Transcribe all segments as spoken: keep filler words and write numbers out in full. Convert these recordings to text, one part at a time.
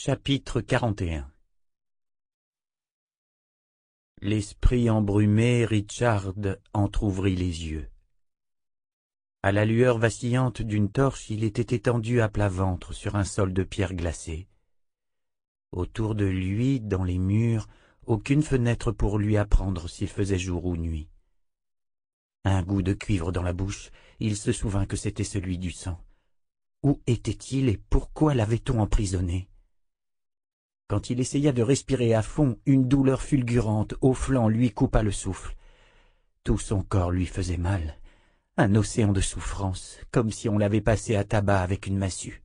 Chapitre quarante et un. L'esprit embrumé, Richard entr'ouvrit les yeux. À la lueur vacillante d'une torche, il était étendu à plat ventre sur un sol de pierre glacée. Autour de lui, dans les murs, aucune fenêtre pour lui apprendre s'il faisait jour ou nuit. Un goût de cuivre dans la bouche, il se souvint que c'était celui du sang. Où était-il et pourquoi l'avait-on emprisonné? Quand il essaya de respirer à fond, une douleur fulgurante au flanc lui coupa le souffle. Tout son corps lui faisait mal, un océan de souffrance, comme si on l'avait passé à tabac avec une massue.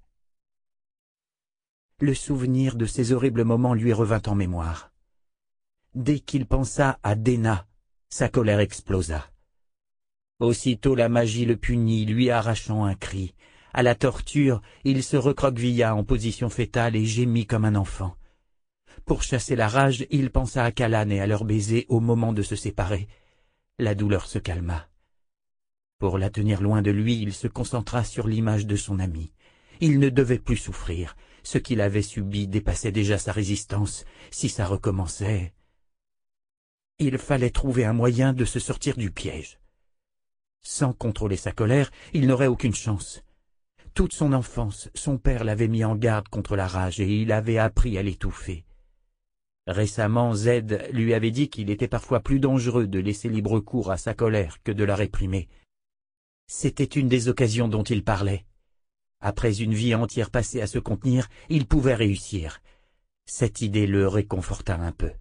Le souvenir de ces horribles moments lui revint en mémoire. Dès qu'il pensa à Déna, sa colère explosa. Aussitôt la magie le punit, lui arrachant un cri. À la torture, il se recroquevilla en position fétale et gémit comme un enfant. Pour chasser la rage, il pensa à Callan et à leur baiser au moment de se séparer. La douleur se calma. Pour la tenir loin de lui, il se concentra sur l'image de son ami. Il ne devait plus souffrir. Ce qu'il avait subi dépassait déjà sa résistance. Si ça recommençait... Il fallait trouver un moyen de se sortir du piège. Sans contrôler sa colère, il n'aurait aucune chance. Toute son enfance, son père l'avait mis en garde contre la rage et il avait appris à l'étouffer. Récemment, Zed lui avait dit qu'il était parfois plus dangereux de laisser libre cours à sa colère que de la réprimer. C'était une des occasions dont il parlait. Après une vie entière passée à se contenir, il pouvait réussir. Cette idée le réconforta un peu.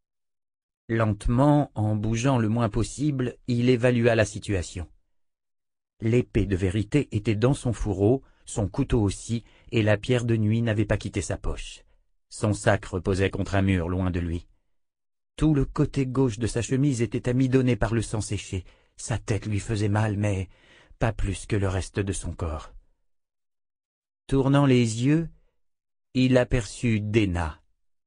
Lentement, en bougeant le moins possible, il évalua la situation. L'épée de vérité était dans son fourreau, son couteau aussi, et la pierre de nuit n'avait pas quitté sa poche. Son sac reposait contre un mur loin de lui. Tout le côté gauche de sa chemise était amidonné par le sang séché. Sa tête lui faisait mal, mais pas plus que le reste de son corps. Tournant les yeux, il aperçut Déna.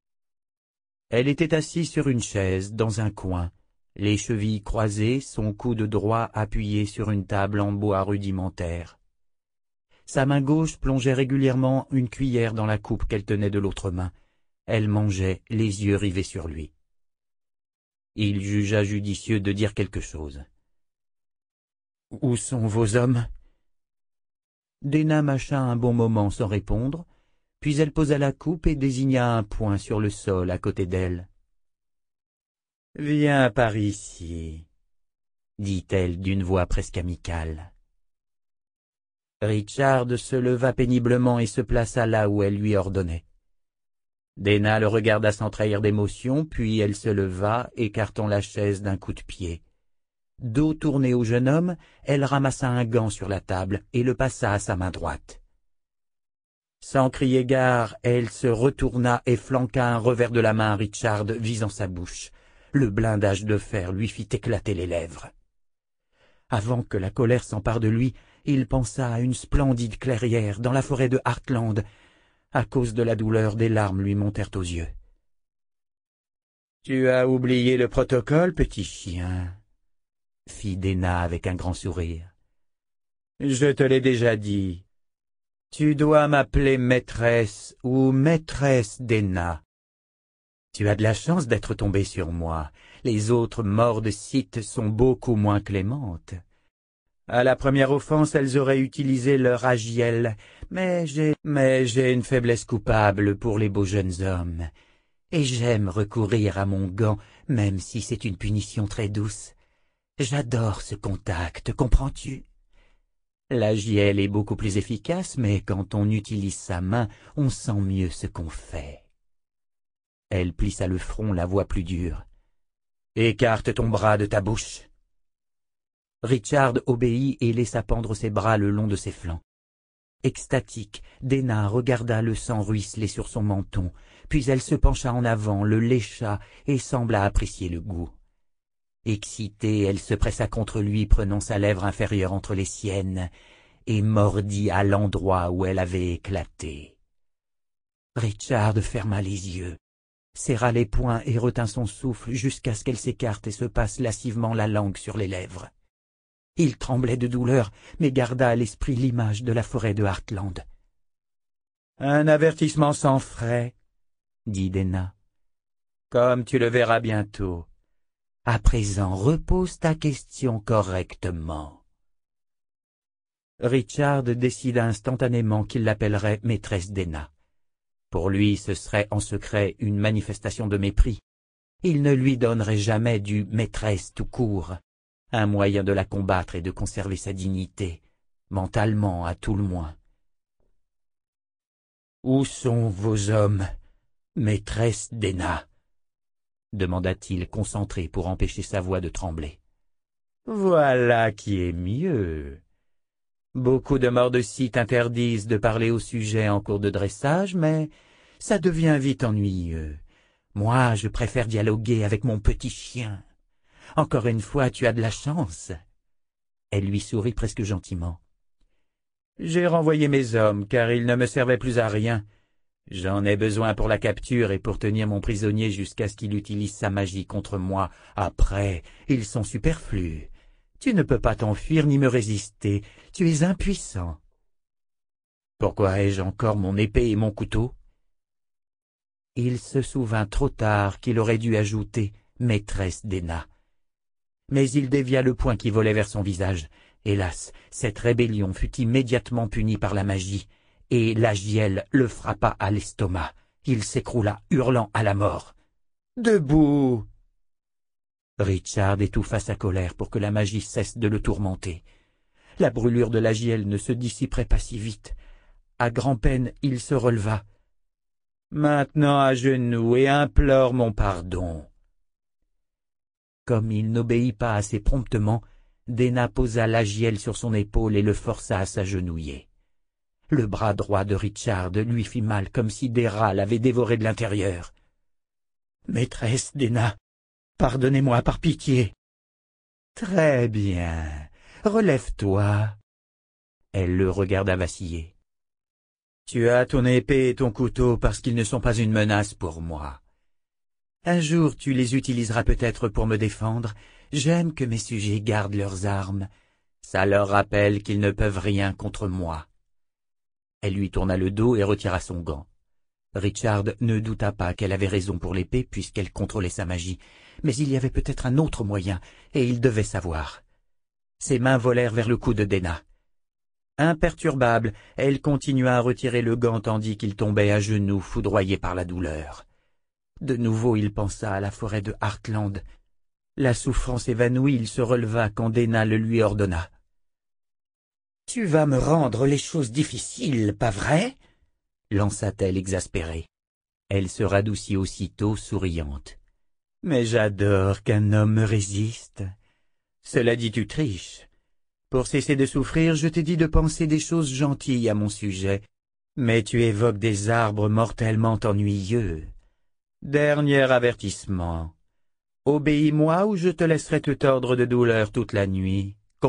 Elle était assise sur une chaise, dans un coin, les chevilles croisées, son coude droit appuyé sur une table en bois rudimentaire. Sa main gauche plongeait régulièrement une cuillère dans la coupe qu'elle tenait de l'autre main. Elle mangeait, les yeux rivés sur lui. Il jugea judicieux de dire quelque chose. « Où sont vos hommes ?» Déna mâcha un bon moment sans répondre, puis elle posa la coupe et désigna un point sur le sol à côté d'elle. « Viens par ici, » dit-elle d'une voix presque amicale. Richard se leva péniblement et se plaça là où elle lui ordonnait. Déna le regarda sans trahir d'émotion, puis elle se leva, écartant la chaise d'un coup de pied. Dos tourné au jeune homme, elle ramassa un gant sur la table et le passa à sa main droite. Sans crier gare, elle se retourna et flanqua un revers de la main à Richard visant sa bouche. Le blindage de fer lui fit éclater les lèvres. Avant que la colère s'empare de lui, il pensa à une splendide clairière dans la forêt de Heartland. À cause de la douleur, des larmes lui montèrent aux yeux. « Tu as oublié le protocole, petit chien ?» fit Déna avec un grand sourire. « Je te l'ai déjà dit. Tu dois m'appeler maîtresse ou maîtresse Déna. Tu as de la chance d'être tombé sur moi. Les autres morts de Sith sont beaucoup moins clémentes. À la première offense, elles auraient utilisé leur agiel, mais j'ai, mais j'ai une faiblesse coupable pour les beaux jeunes hommes. Et j'aime recourir à mon gant, même si c'est une punition très douce. J'adore ce contact, comprends-tu? L'agiel est beaucoup plus efficace, mais quand on utilise sa main, on sent mieux ce qu'on fait. Elle plissa le front, la voix plus dure. Écarte ton bras de ta bouche. Richard obéit et laissa pendre ses bras le long de ses flancs. Extatique, Déna regarda le sang ruisseler sur son menton, puis elle se pencha en avant, le lécha et sembla apprécier le goût. Excitée, elle se pressa contre lui, prenant sa lèvre inférieure entre les siennes, et mordit à l'endroit où elle avait éclaté. Richard ferma les yeux, serra les poings et retint son souffle jusqu'à ce qu'elle s'écarte et se passe lascivement la langue sur les lèvres. Il tremblait de douleur, mais garda à l'esprit l'image de la forêt de Heartland. Un avertissement sans frais, dit Déna. Comme tu le verras bientôt. À présent, repose ta question correctement. Richard décida instantanément qu'il l'appellerait maîtresse Déna. Pour lui, ce serait en secret une manifestation de mépris. Il ne lui donnerait jamais du maîtresse tout court, un moyen de la combattre et de conserver sa dignité, mentalement à tout le moins. « Où sont vos hommes, maîtresse Déna ?» demanda-t-il concentré pour empêcher sa voix de trembler. « Voilà qui est mieux. Beaucoup de morts de site interdisent de parler au sujet en cours de dressage, mais ça devient vite ennuyeux. Moi, je préfère dialoguer avec mon petit chien. Encore une fois, tu as de la chance. » Elle lui sourit presque gentiment. « J'ai renvoyé mes hommes, car ils ne me servaient plus à rien. J'en ai besoin pour la capture et pour tenir mon prisonnier jusqu'à ce qu'il utilise sa magie contre moi. Après, ils sont superflus. Tu ne peux pas t'enfuir ni me résister. Tu es impuissant. » « Pourquoi ai-je encore mon épée et mon couteau ?» Il se souvint trop tard qu'il aurait dû ajouter « maîtresse Déna ». Mais il dévia le poing qui volait vers son visage. Hélas, cette rébellion fut immédiatement punie par la magie, et Lagiel le frappa à l'estomac. Il s'écroula, hurlant à la mort. « Debout !» Richard étouffa sa colère pour que la magie cesse de le tourmenter. La brûlure de Lagiel ne se dissiperait pas si vite. À grand-peine, il se releva. « Maintenant à genoux et implore mon pardon. » Comme il n'obéit pas assez promptement, Déna posa Lagiel sur son épaule et le força à s'agenouiller. Le bras droit de Richard lui fit mal comme si des rats l'avaient dévoré de l'intérieur. « Maîtresse Déna, pardonnez-moi par pitié. »« Très bien, relève-toi. » Elle le regarda vaciller. « Tu as ton épée et ton couteau parce qu'ils ne sont pas une menace pour moi. Un jour tu les utiliseras peut-être pour me défendre. J'aime que mes sujets gardent leurs armes. Ça leur rappelle qu'ils ne peuvent rien contre moi. » Elle lui tourna le dos et retira son gant. Richard ne douta pas qu'elle avait raison pour l'épée puisqu'elle contrôlait sa magie, mais il y avait peut-être un autre moyen, et il devait savoir. Ses mains volèrent vers le cou de Déna. Imperturbable, elle continua à retirer le gant tandis qu'il tombait à genoux, foudroyé par la douleur. De nouveau il pensa à la forêt de Heartland. La souffrance évanouie, il se releva quand Déna le lui ordonna. « Tu vas me rendre les choses difficiles, pas vrai ?» lança-t-elle exaspérée. Elle se radoucit aussitôt, souriante. « Mais j'adore qu'un homme me résiste. Cela dit, tu triches. Pour cesser de souffrir, je t'ai dit de penser des choses gentilles à mon sujet, mais tu évoques des arbres mortellement ennuyeux. Dernier avertissement. Obéis-moi ou je te laisserai te tordre de douleur toute la nuit. Compris ? »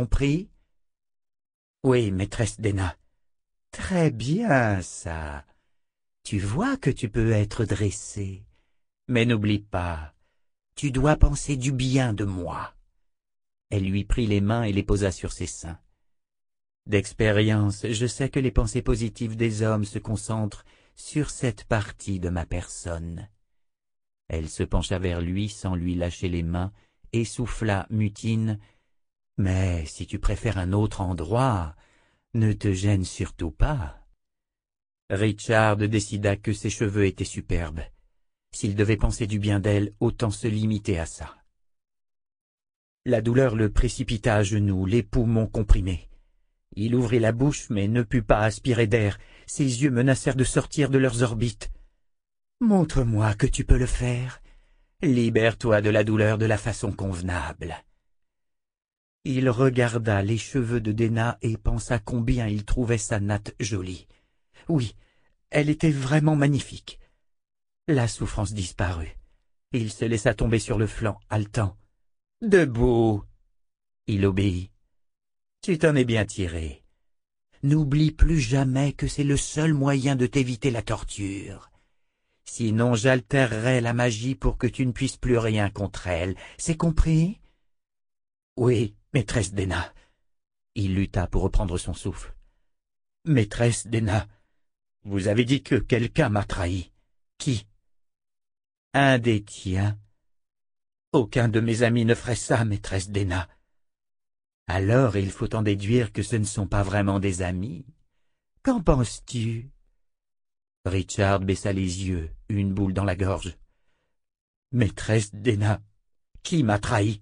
« Oui, maîtresse Déna. »« Très bien, ça. Tu vois que tu peux être dressée. Mais n'oublie pas, tu dois penser du bien de moi. » Elle lui prit les mains et les posa sur ses seins. « D'expérience, je sais que les pensées positives des hommes se concentrent sur cette partie de ma personne. » Elle se pencha vers lui sans lui lâcher les mains et souffla mutine. « Mais si tu préfères un autre endroit, ne te gêne surtout pas. » Richard décida que ses cheveux étaient superbes. S'il devait penser du bien d'elle, autant se limiter à ça. La douleur le précipita à genoux, les poumons comprimés. Il ouvrit la bouche, mais ne put pas aspirer d'air. Ses yeux menacèrent de sortir de leurs orbites. « Montre-moi que tu peux le faire. Libère-toi de la douleur de la façon convenable. » Il regarda les cheveux de Déna et pensa combien il trouvait sa natte jolie. Oui, elle était vraiment magnifique. La souffrance disparut. Il se laissa tomber sur le flanc, haletant. « Debout !» Il obéit. « Tu t'en es bien tiré. N'oublie plus jamais que c'est le seul moyen de t'éviter la torture. Sinon j'altérerai la magie pour que tu ne puisses plus rien contre elle. C'est compris ? » « Oui, maîtresse Déna. » Il lutta pour reprendre son souffle. « Maîtresse Déna, Vous avez dit que quelqu'un m'a trahi. Qui? Un des tiens. Aucun de mes amis ne ferait ça, maîtresse Déna. Alors il faut en déduire que ce ne sont pas vraiment des amis. Qu'en penses-tu? Richard baissa les yeux, une boule dans la gorge. Maîtresse Déna, qui m'a trahi?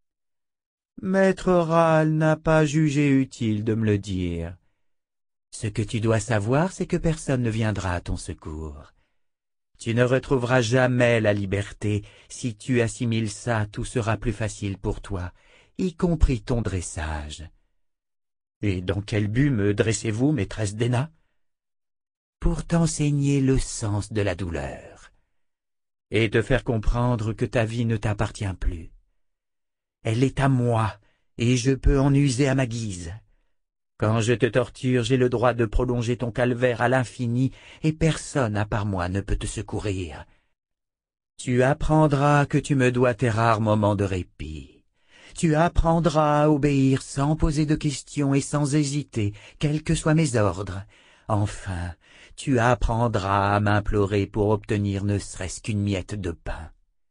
Maître Râle n'a pas jugé utile de me le dire. Ce que tu dois savoir, c'est que personne ne viendra à ton secours. Tu ne retrouveras jamais la liberté. Si tu assimiles ça, tout sera plus facile pour toi, y compris ton dressage. Et dans quel but me dressez-vous, maîtresse Déna? Pour t'enseigner le sens de la douleur, et te faire comprendre que ta vie ne t'appartient plus. Elle est à moi, et je peux en user à ma guise. Quand je te torture, j'ai le droit de prolonger ton calvaire à l'infini, et personne à part moi ne peut te secourir. Tu apprendras que tu me dois tes rares moments de répit. Tu apprendras à obéir sans poser de questions et sans hésiter, quels que soient mes ordres. Enfin, tu apprendras à m'implorer pour obtenir ne serait-ce qu'une miette de pain.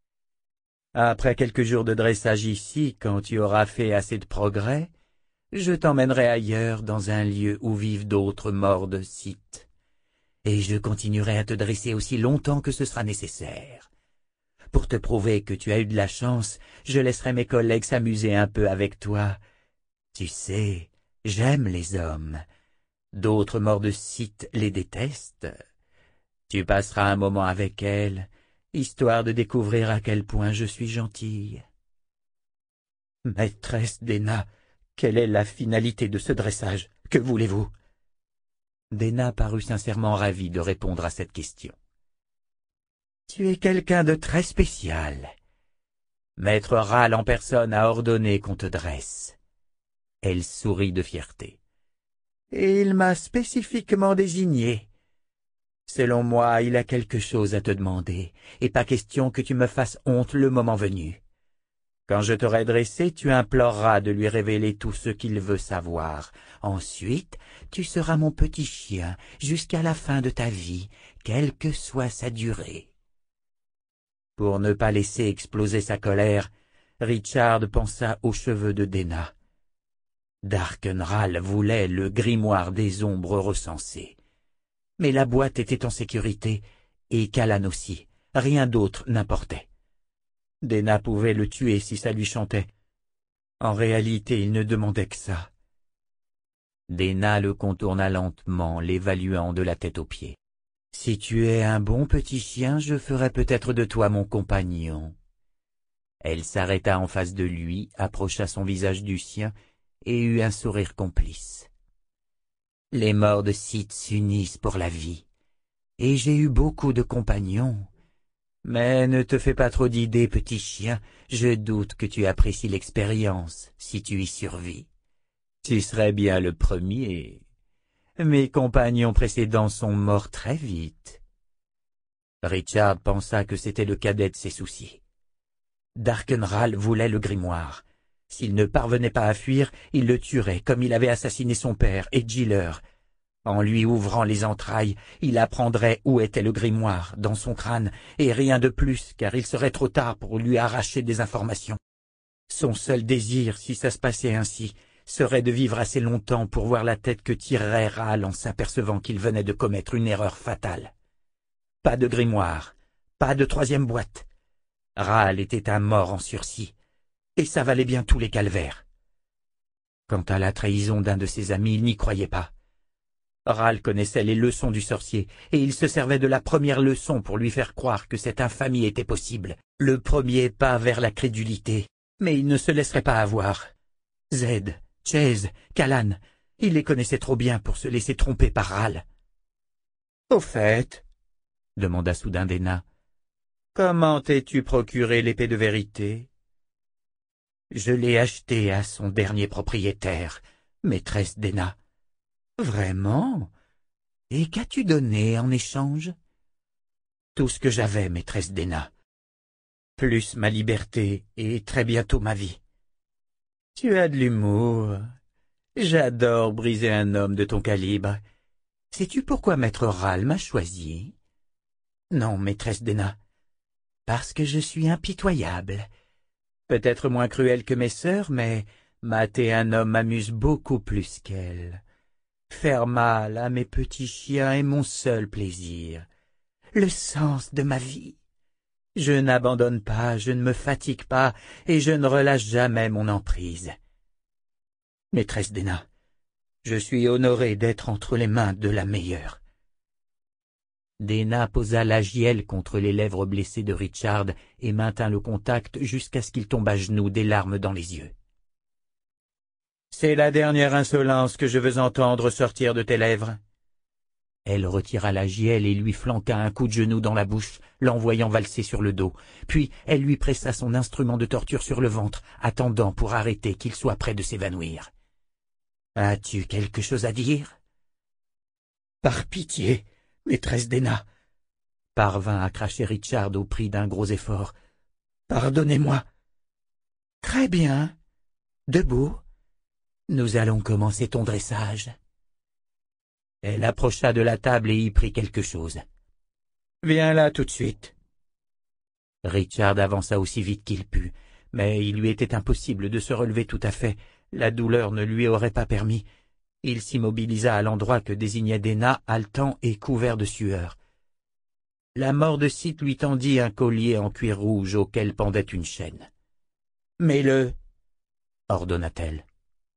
Après quelques jours de dressage ici, quand tu auras fait assez de progrès, je t'emmènerai ailleurs dans un lieu où vivent d'autres morts de Sith, et je continuerai à te dresser aussi longtemps que ce sera nécessaire. Pour te prouver que tu as eu de la chance, je laisserai mes collègues s'amuser un peu avec toi. Tu sais, j'aime les hommes. D'autres morts de Sith les détestent. Tu passeras un moment avec elles, histoire de découvrir à quel point je suis gentille. Maîtresse Déna, quelle est la finalité de ce dressage? Que voulez-vous? Déna parut sincèrement ravie de répondre à cette question. Tu es quelqu'un de très spécial. Maître Râle en personne a ordonné qu'on te dresse. Elle sourit de fierté. Et il m'a spécifiquement désigné. Selon moi, il a quelque chose à te demander, et pas question que tu me fasses honte le moment venu. Quand je t'aurai dressé, tu imploreras de lui révéler tout ce qu'il veut savoir. Ensuite, tu seras mon petit chien jusqu'à la fin de ta vie, quelle que soit sa durée. Pour ne pas laisser exploser sa colère, Richard pensa aux cheveux de Déna. Darkenral voulait le grimoire des ombres recensé. Mais la boîte était en sécurité, et Callan aussi, rien d'autre n'importait. Déna pouvait le tuer si ça lui chantait. En réalité, il ne demandait que ça. Déna le contourna lentement, l'évaluant de la tête aux pieds. « Si tu es un bon petit chien, je ferai peut-être de toi mon compagnon. » Elle s'arrêta en face de lui, approcha son visage du sien et eut un sourire complice. « Les morts de Sith s'unissent pour la vie, et j'ai eu beaucoup de compagnons. Mais ne te fais pas trop d'idées, petit chien, je doute que tu apprécies l'expérience, si tu y survis. Tu serais bien le premier. Mes compagnons précédents sont morts très vite. » Richard pensa que c'était le cadet de ses soucis. Darkenral voulait le grimoire. S'il ne parvenait pas à fuir, il le tuerait comme il avait assassiné son père et Giller. En lui ouvrant les entrailles, il apprendrait où était le grimoire, dans son crâne, et rien de plus, car il serait trop tard pour lui arracher des informations. Son seul désir, si ça se passait ainsi, serait de vivre assez longtemps pour voir la tête que tirerait Râle en s'apercevant qu'il venait de commettre une erreur fatale. Pas de grimoire, pas de troisième boîte. Râle était un mort en sursis, et ça valait bien tous les calvaires. Quant à la trahison d'un de ses amis, il n'y croyait pas. Râle connaissait les leçons du sorcier, et il se servait de la première leçon pour lui faire croire que cette infamie était possible, le premier pas vers la crédulité, mais il ne se laisserait pas avoir. Zed, Chase, Callan, il les connaissait trop bien pour se laisser tromper par Râle. « Au fait, » demanda soudain Déna, « comment t'es-tu procuré l'épée de vérité ?»« Je l'ai achetée à son dernier propriétaire, maîtresse Déna. »« Vraiment? Et qu'as-tu donné en échange ?»« Tout ce que j'avais, maîtresse Déna. Plus ma liberté et très bientôt ma vie. » « Tu as de l'humour. J'adore briser un homme de ton calibre. Sais-tu pourquoi maître Ral m'a choisi? Non, maîtresse Déna. Parce que je suis impitoyable. Peut-être moins cruel que mes sœurs, mais mater un homme m'amuse beaucoup plus qu'elle. Faire mal à mes petits chiens est mon seul plaisir, le sens de ma vie. Je n'abandonne pas, je ne me fatigue pas, et je ne relâche jamais mon emprise. Maîtresse Déna, je suis honoré d'être entre les mains de la meilleure. Déna posa la gielle contre les lèvres blessées de Richard et maintint le contact jusqu'à ce qu'il tombe à genoux, des larmes dans les yeux. « C'est la dernière insolence que je veux entendre sortir de tes lèvres. » Elle retira la gielle et lui flanqua un coup de genou dans la bouche, l'envoyant valser sur le dos. Puis elle lui pressa son instrument de torture sur le ventre, attendant pour arrêter qu'il soit près de s'évanouir. « As-tu quelque chose à dire ?»« Par pitié, maîtresse Déna !» parvint à cracher Richard au prix d'un gros effort. « Pardonnez-moi. »« Très bien. Debout. Nous allons commencer ton dressage. » Elle approcha de la table et y prit quelque chose. « Viens là tout de suite. » Richard avança aussi vite qu'il put, mais il lui était impossible de se relever tout à fait. La douleur ne lui aurait pas permis. Il s'immobilisa à l'endroit que désignait Déna, haletant et couvert de sueur. La mort de Sith lui tendit un collier en cuir rouge auquel pendait une chaîne. « Mets-le » ordonna-t-elle.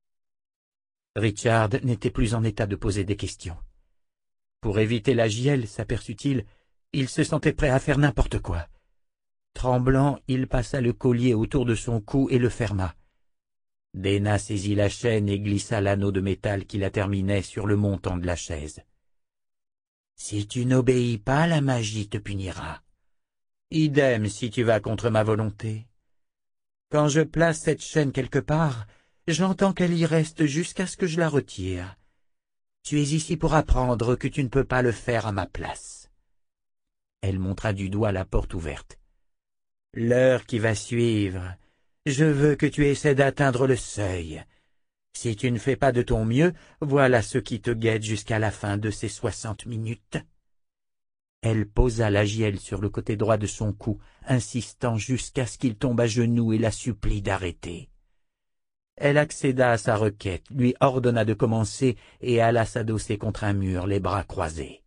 Richard n'était plus en état de poser des questions. Pour éviter la gielle, s'aperçut-il, il se sentait prêt à faire n'importe quoi. Tremblant, il passa le collier autour de son cou et le ferma. Déna saisit la chaîne et glissa l'anneau de métal qui la terminait sur le montant de la chaise. « Si tu n'obéis pas, la magie te punira. Idem si tu vas contre ma volonté. Quand je place cette chaîne quelque part, j'entends qu'elle y reste jusqu'à ce que je la retire. Tu es ici pour apprendre que tu ne peux pas le faire à ma place. » Elle montra du doigt la porte ouverte. « L'heure qui va suivre, je veux que tu essaies d'atteindre le seuil. Si tu ne fais pas de ton mieux, voilà ce qui te guette jusqu'à la fin de ces soixante minutes. » Elle posa la gielle sur le côté droit de son cou, insistant jusqu'à ce qu'il tombe à genoux et la supplie d'arrêter. Elle accéda à sa requête, lui ordonna de commencer et alla s'adosser contre un mur, les bras croisés.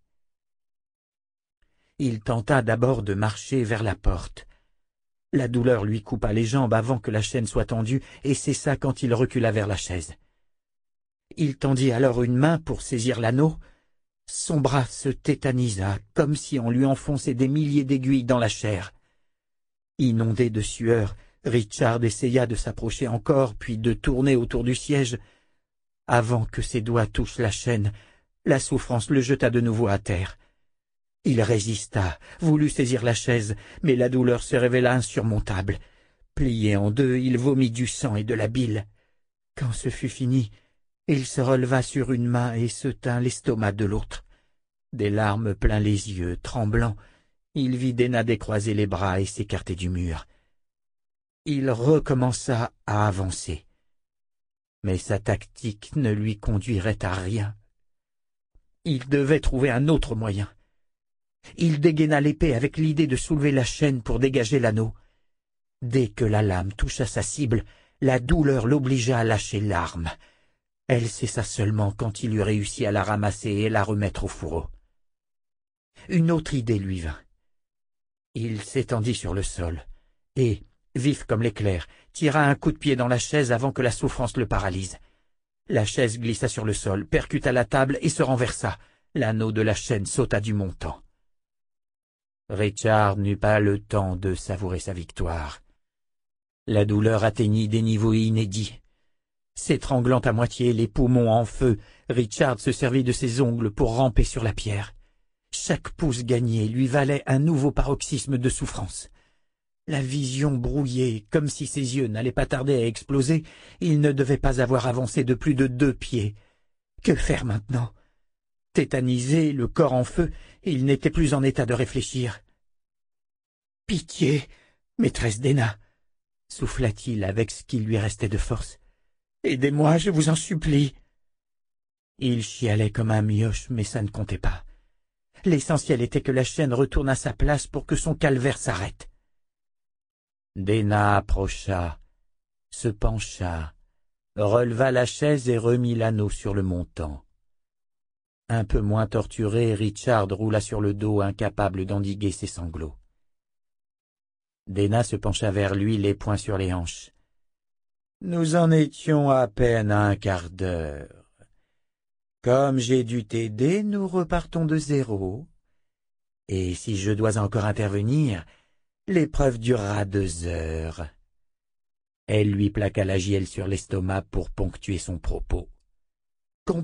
Il tenta d'abord de marcher vers la porte. La douleur lui coupa les jambes avant que la chaîne soit tendue et cessa quand il recula vers la chaise. Il tendit alors une main pour saisir l'anneau. Son bras se tétanisa, comme si on lui enfonçait des milliers d'aiguilles dans la chair. Inondé de sueur, Richard essaya de s'approcher encore, puis de tourner autour du siège. Avant que ses doigts touchent la chaîne, la souffrance le jeta de nouveau à terre. Il résista, voulut saisir la chaise, mais la douleur se révéla insurmontable. Plié en deux, il vomit du sang et de la bile. Quand ce fut fini, il se releva sur une main et se tint l'estomac de l'autre. Des larmes plein les yeux, tremblant, il vit Déna décroiser les bras et s'écarter du mur. Il recommença à avancer. Mais sa tactique ne lui conduirait à rien. Il devait trouver un autre moyen. Il dégaina l'épée avec l'idée de soulever la chaîne pour dégager l'anneau. Dès que la lame toucha sa cible, la douleur l'obligea à lâcher l'arme. Elle cessa seulement quand il eut réussi à la ramasser et la remettre au fourreau. Une autre idée lui vint. Il s'étendit sur le sol et, vif comme l'éclair, tira un coup de pied dans la chaise avant que la souffrance le paralyse. La chaise glissa sur le sol, percuta la table et se renversa. L'anneau de la chaîne sauta du montant. Richard n'eut pas le temps de savourer sa victoire. La douleur atteignit des niveaux inédits. S'étranglant à moitié, les poumons en feu, Richard se servit de ses ongles pour ramper sur la pierre. Chaque pouce gagné lui valait un nouveau paroxysme de souffrance. La vision brouillée, comme si ses yeux n'allaient pas tarder à exploser, il ne devait pas avoir avancé de plus de deux pieds. Que faire maintenant? Tétanisé, le corps en feu, il n'était plus en état de réfléchir. « Pitié, maîtresse Déna !» souffla-t-il avec ce qui lui restait de force. « Aidez-moi, je vous en supplie. » Il chialait comme un mioche, mais ça ne comptait pas. L'essentiel était que la chaîne retourne à sa place pour que son calvaire s'arrête. Déna approcha, se pencha, releva la chaise et remit l'anneau sur le montant. Un peu moins torturé, Richard roula sur le dos, incapable d'endiguer ses sanglots. Déna se pencha vers lui, les poings sur les hanches. « Nous en étions à peine à un quart d'heure. Comme j'ai dû t'aider, nous repartons de zéro. Et si je dois encore intervenir, l'épreuve durera deux heures. » Elle lui plaqua la gielle sur l'estomac pour ponctuer son propos. « Compris ? » ?»«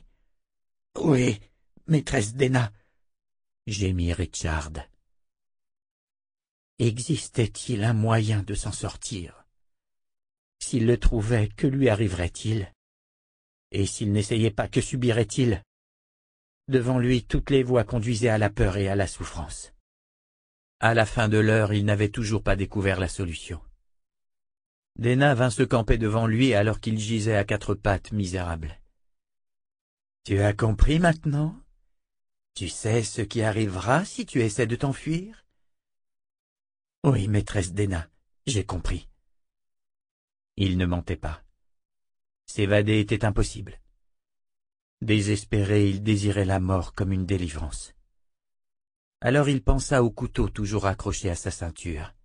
Oui, maîtresse Déna, » gémit Richard. Existait-il un moyen de s'en sortir? S'il le trouvait, que lui arriverait-il? Et s'il n'essayait pas, que subirait-il? Devant lui, toutes les voies conduisaient à la peur et à la souffrance. À la fin de l'heure, il n'avait toujours pas découvert la solution. Déna vint se camper devant lui alors qu'il gisait à quatre pattes, misérable. « Tu as compris maintenant? Tu sais ce qui arrivera si tu essaies de t'enfuir? » ?»« Oui, maîtresse Déna, j'ai compris. » Il ne mentait pas. S'évader était impossible. Désespéré, il désirait la mort comme une délivrance. Alors il pensa au couteau toujours accroché à sa ceinture.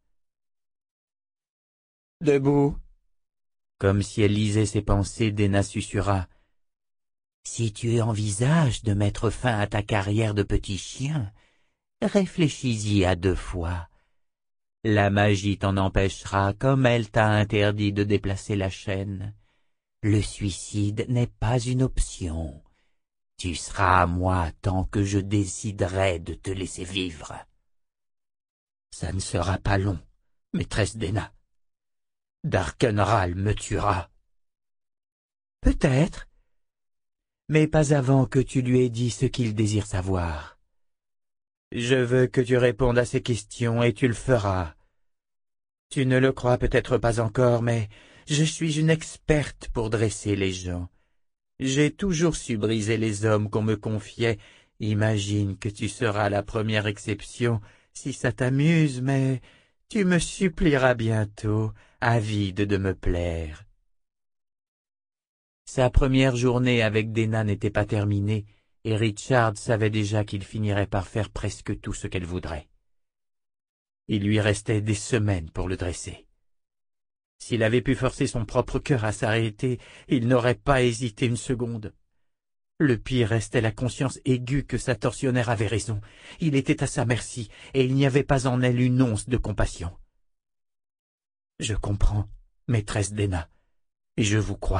« Debout !» Comme si elle lisait ses pensées, Déna susurra. « Si tu envisages de mettre fin à ta carrière de petit chien, réfléchis-y à deux fois. La magie t'en empêchera comme elle t'a interdit de déplacer la chaîne. Le suicide n'est pas une option. Tu seras à moi tant que je déciderai de te laisser vivre. » « Ça ne sera pas long, maîtresse Déna. D'Arkenral me tuera. »« Peut-être, mais pas avant que tu lui aies dit ce qu'il désire savoir. Je veux que tu répondes à ces questions et tu le feras. Tu ne le crois peut-être pas encore, mais je suis une experte pour dresser les gens. J'ai toujours su briser les hommes qu'on me confiait. Imagine que tu seras la première exception, si ça t'amuse, mais tu me supplieras bientôt, avide de me plaire. » Sa première journée avec Déna n'était pas terminée, et Richard savait déjà qu'il finirait par faire presque tout ce qu'elle voudrait. Il lui restait des semaines pour le dresser. S'il avait pu forcer son propre cœur à s'arrêter, il n'aurait pas hésité une seconde. Le pire restait la conscience aiguë que sa tortionnaire avait raison. Il était à sa merci, et il n'y avait pas en elle une once de compassion. « Je comprends, maîtresse Déna, et je vous crois. »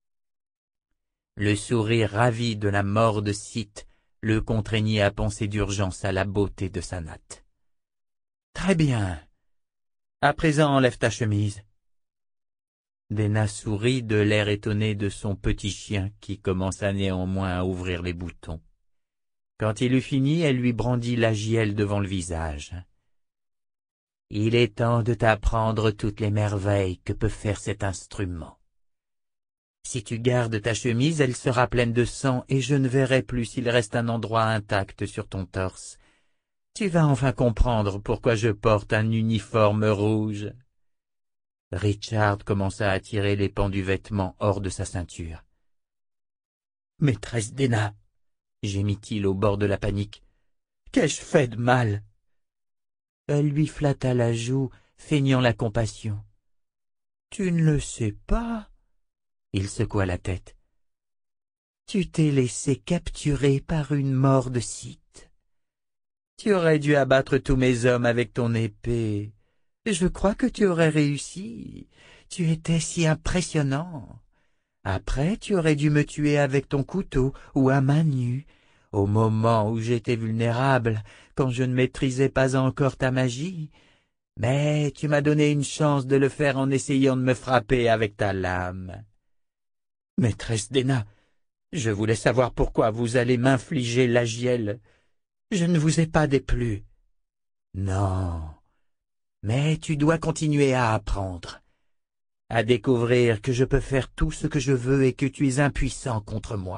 Le sourire ravi de la mort de Sith le contraignit à penser d'urgence à la beauté de sa natte. « Très bien. À présent, enlève ta chemise. » Déna sourit de l'air étonné de son petit chien qui commença néanmoins à ouvrir les boutons. Quand il eut fini, elle lui brandit la gielle devant le visage. « Il est temps de t'apprendre toutes les merveilles que peut faire cet instrument. Si tu gardes ta chemise, elle sera pleine de sang et je ne verrai plus s'il reste un endroit intact sur ton torse. Tu vas enfin comprendre pourquoi je porte un uniforme rouge. » Richard commença à tirer les pans du vêtement hors de sa ceinture. « Maîtresse Déna, » gémit-il au bord de la panique, « qu'ai-je fait de mal ?» Elle lui flatta la joue, feignant la compassion. « Tu ne le sais pas ?» Il secoua la tête. « Tu t'es laissé capturer par une mort de Sith. Tu aurais dû abattre tous mes hommes avec ton épée. Je crois que tu aurais réussi. Tu étais si impressionnant. Après, tu aurais dû me tuer avec ton couteau ou à main nue, au moment où j'étais vulnérable, quand je ne maîtrisais pas encore ta magie. Mais tu m'as donné une chance de le faire en essayant de me frapper avec ta lame. Maîtresse Déna, je voulais savoir pourquoi vous allez m'infliger la gielle. Je ne vous ai pas déplu. Non, mais tu dois continuer à apprendre, à découvrir que je peux faire tout ce que je veux et que tu es impuissant contre moi.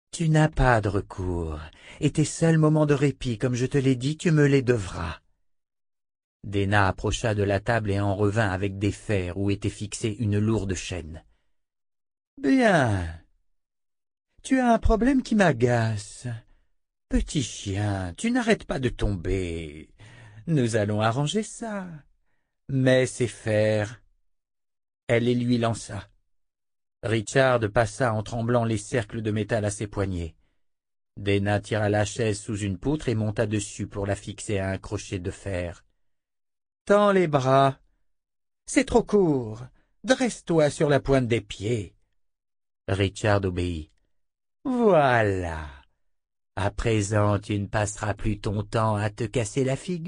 Tu n'as pas de recours, et tes seuls moments de répit, comme je te l'ai dit, tu me les devras. » Déna approcha de la table et en revint avec des fers où était fixée une lourde chaîne. « Bien. Tu as un problème qui m'agace. Petit chien, tu n'arrêtes pas de tomber. Nous allons arranger ça. Mais ces fers. » Elle les lui lança. Richard passa en tremblant les cercles de métal à ses poignets. Déna tira la chaise sous une poutre et monta dessus pour la fixer à un crochet de fer. « Tends les bras. C'est trop court. Dresse-toi sur la pointe des pieds. » Richard obéit. « Voilà. À présent, tu ne passeras plus ton temps à te casser la figure. »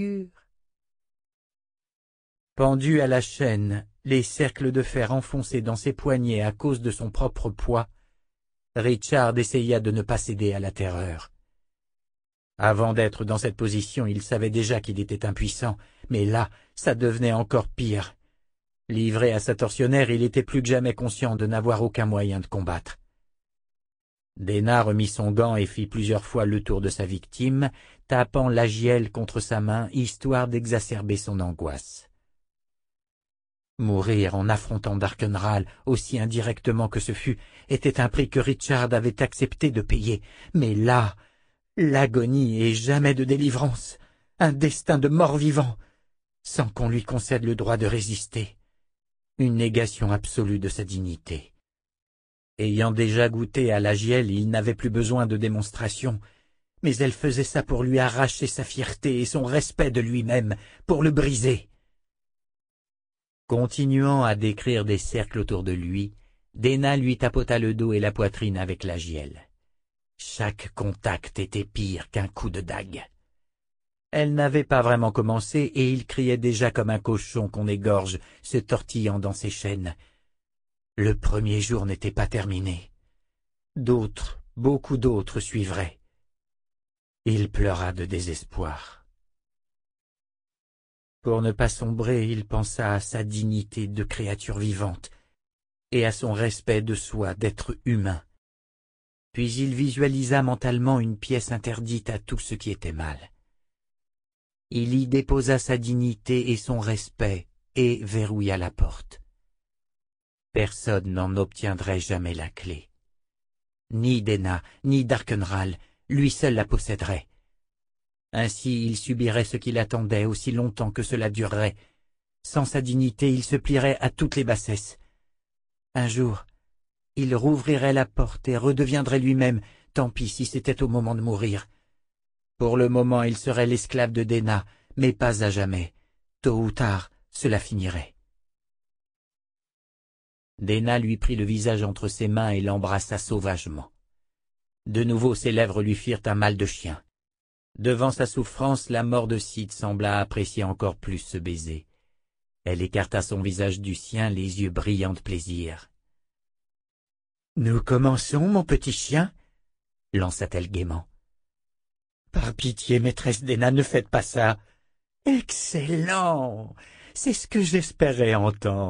Pendu à la chaîne, les cercles de fer enfoncés dans ses poignets à cause de son propre poids, Richard essaya de ne pas céder à la terreur. Avant d'être dans cette position, il savait déjà qu'il était impuissant, mais là, ça devenait encore pire. Livré à sa tortionnaire, il était plus que jamais conscient de n'avoir aucun moyen de combattre. Déna remit son gant et fit plusieurs fois le tour de sa victime, tapant Lagiel contre sa main, histoire d'exacerber son angoisse. Mourir en affrontant Darkenral, aussi indirectement que ce fût, était un prix que Richard avait accepté de payer. Mais là, l'agonie et jamais de délivrance, un destin de mort-vivant, sans qu'on lui concède le droit de résister, une négation absolue de sa dignité. Ayant déjà goûté à Lagiel, il n'avait plus besoin de démonstration, mais elle faisait ça pour lui arracher sa fierté et son respect de lui-même, pour le briser. Continuant à décrire des cercles autour de lui, Déna lui tapota le dos et la poitrine avec Lagiel. Chaque contact était pire qu'un coup de dague. Elle n'avait pas vraiment commencé et il criait déjà comme un cochon qu'on égorge, se tortillant dans ses chaînes. Le premier jour n'était pas terminé. D'autres, beaucoup d'autres suivraient. Il pleura de désespoir. Pour ne pas sombrer, il pensa à sa dignité de créature vivante et à son respect de soi d'être humain. Puis il visualisa mentalement une pièce interdite à tout ce qui était mal. Il y déposa sa dignité et son respect et verrouilla la porte. Personne n'en obtiendrait jamais la clé. Ni Déna, ni Darkenral, lui seul la posséderait. Ainsi il subirait ce qui l'attendait aussi longtemps que cela durerait. Sans sa dignité, il se plierait à toutes les bassesses. Un jour, il rouvrirait la porte et redeviendrait lui-même, tant pis si c'était au moment de mourir. Pour le moment, il serait l'esclave de Déna, mais pas à jamais. Tôt ou tard, cela finirait. Déna lui prit le visage entre ses mains et l'embrassa sauvagement. De nouveau ses lèvres lui firent un mal de chien. Devant sa souffrance, la mort de Sid sembla apprécier encore plus ce baiser. Elle écarta son visage du sien, les yeux brillants de plaisir. « Nous commençons, mon petit chien ?» lança-t-elle gaiement. « Par pitié, maîtresse Déna, ne faites pas ça. Excellent! C'est ce que j'espérais entendre. »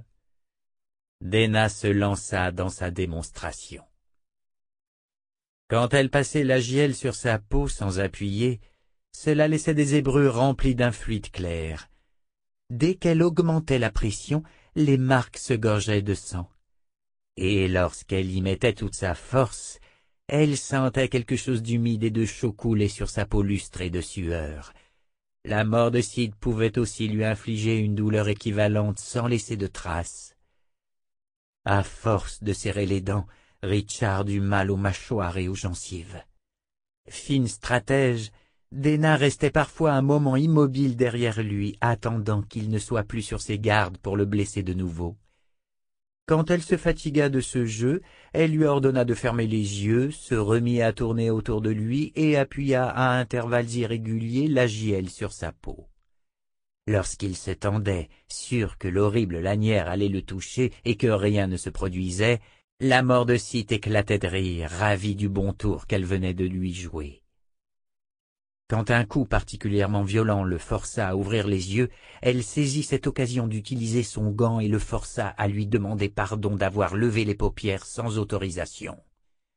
Déna se lança dans sa démonstration. Quand elle passait Lagiel sur sa peau sans appuyer, cela laissait des zébrures remplies d'un fluide clair. Dès qu'elle augmentait la pression, les marques se gorgeaient de sang. Et lorsqu'elle y mettait toute sa force, elle sentait quelque chose d'humide et de chaud couler sur sa peau lustrée de sueur. La mort de Sid pouvait aussi lui infliger une douleur équivalente sans laisser de traces. À force de serrer les dents, Richard eut mal aux mâchoires et aux gencives. Fine stratège, Déna restait parfois un moment immobile derrière lui, attendant qu'il ne soit plus sur ses gardes pour le blesser de nouveau. Quand elle se fatigua de ce jeu, elle lui ordonna de fermer les yeux, se remit à tourner autour de lui et appuya à intervalles irréguliers Lagiel sur sa peau. Lorsqu'il se tendait, sûr que l'horrible lanière allait le toucher et que rien ne se produisait, la mort de Sid éclatait de rire, ravie du bon tour qu'elle venait de lui jouer. Quand un coup particulièrement violent le força à ouvrir les yeux, elle saisit cette occasion d'utiliser son gant et le força à lui demander pardon d'avoir levé les paupières sans autorisation.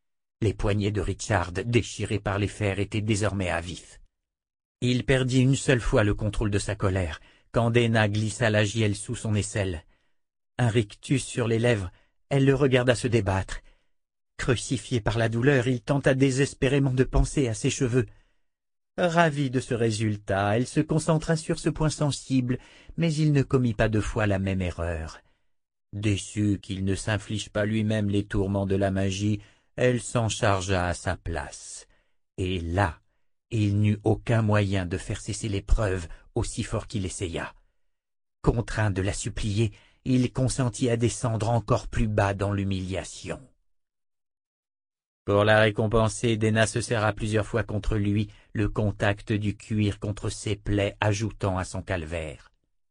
Les poignets de Richard, déchirés par les fers, étaient désormais à vif. Il perdit une seule fois le contrôle de sa colère, quand Déna glissa la gielle sous son aisselle. Un rictus sur les lèvres, elle le regarda se débattre. Crucifié par la douleur, il tenta désespérément de penser à ses cheveux. Ravie de ce résultat, elle se concentra sur ce point sensible, mais il ne commit pas deux fois la même erreur. Déçue qu'il ne s'inflige pas lui-même les tourments de la magie, elle s'en chargea à sa place. Et là, il n'eut aucun moyen de faire cesser l'épreuve, aussi fort qu'il essaya. Contraint de la supplier, il consentit à descendre encore plus bas dans l'humiliation. Pour la récompenser, Déna se serra plusieurs fois contre lui, le contact du cuir contre ses plaies ajoutant à son calvaire.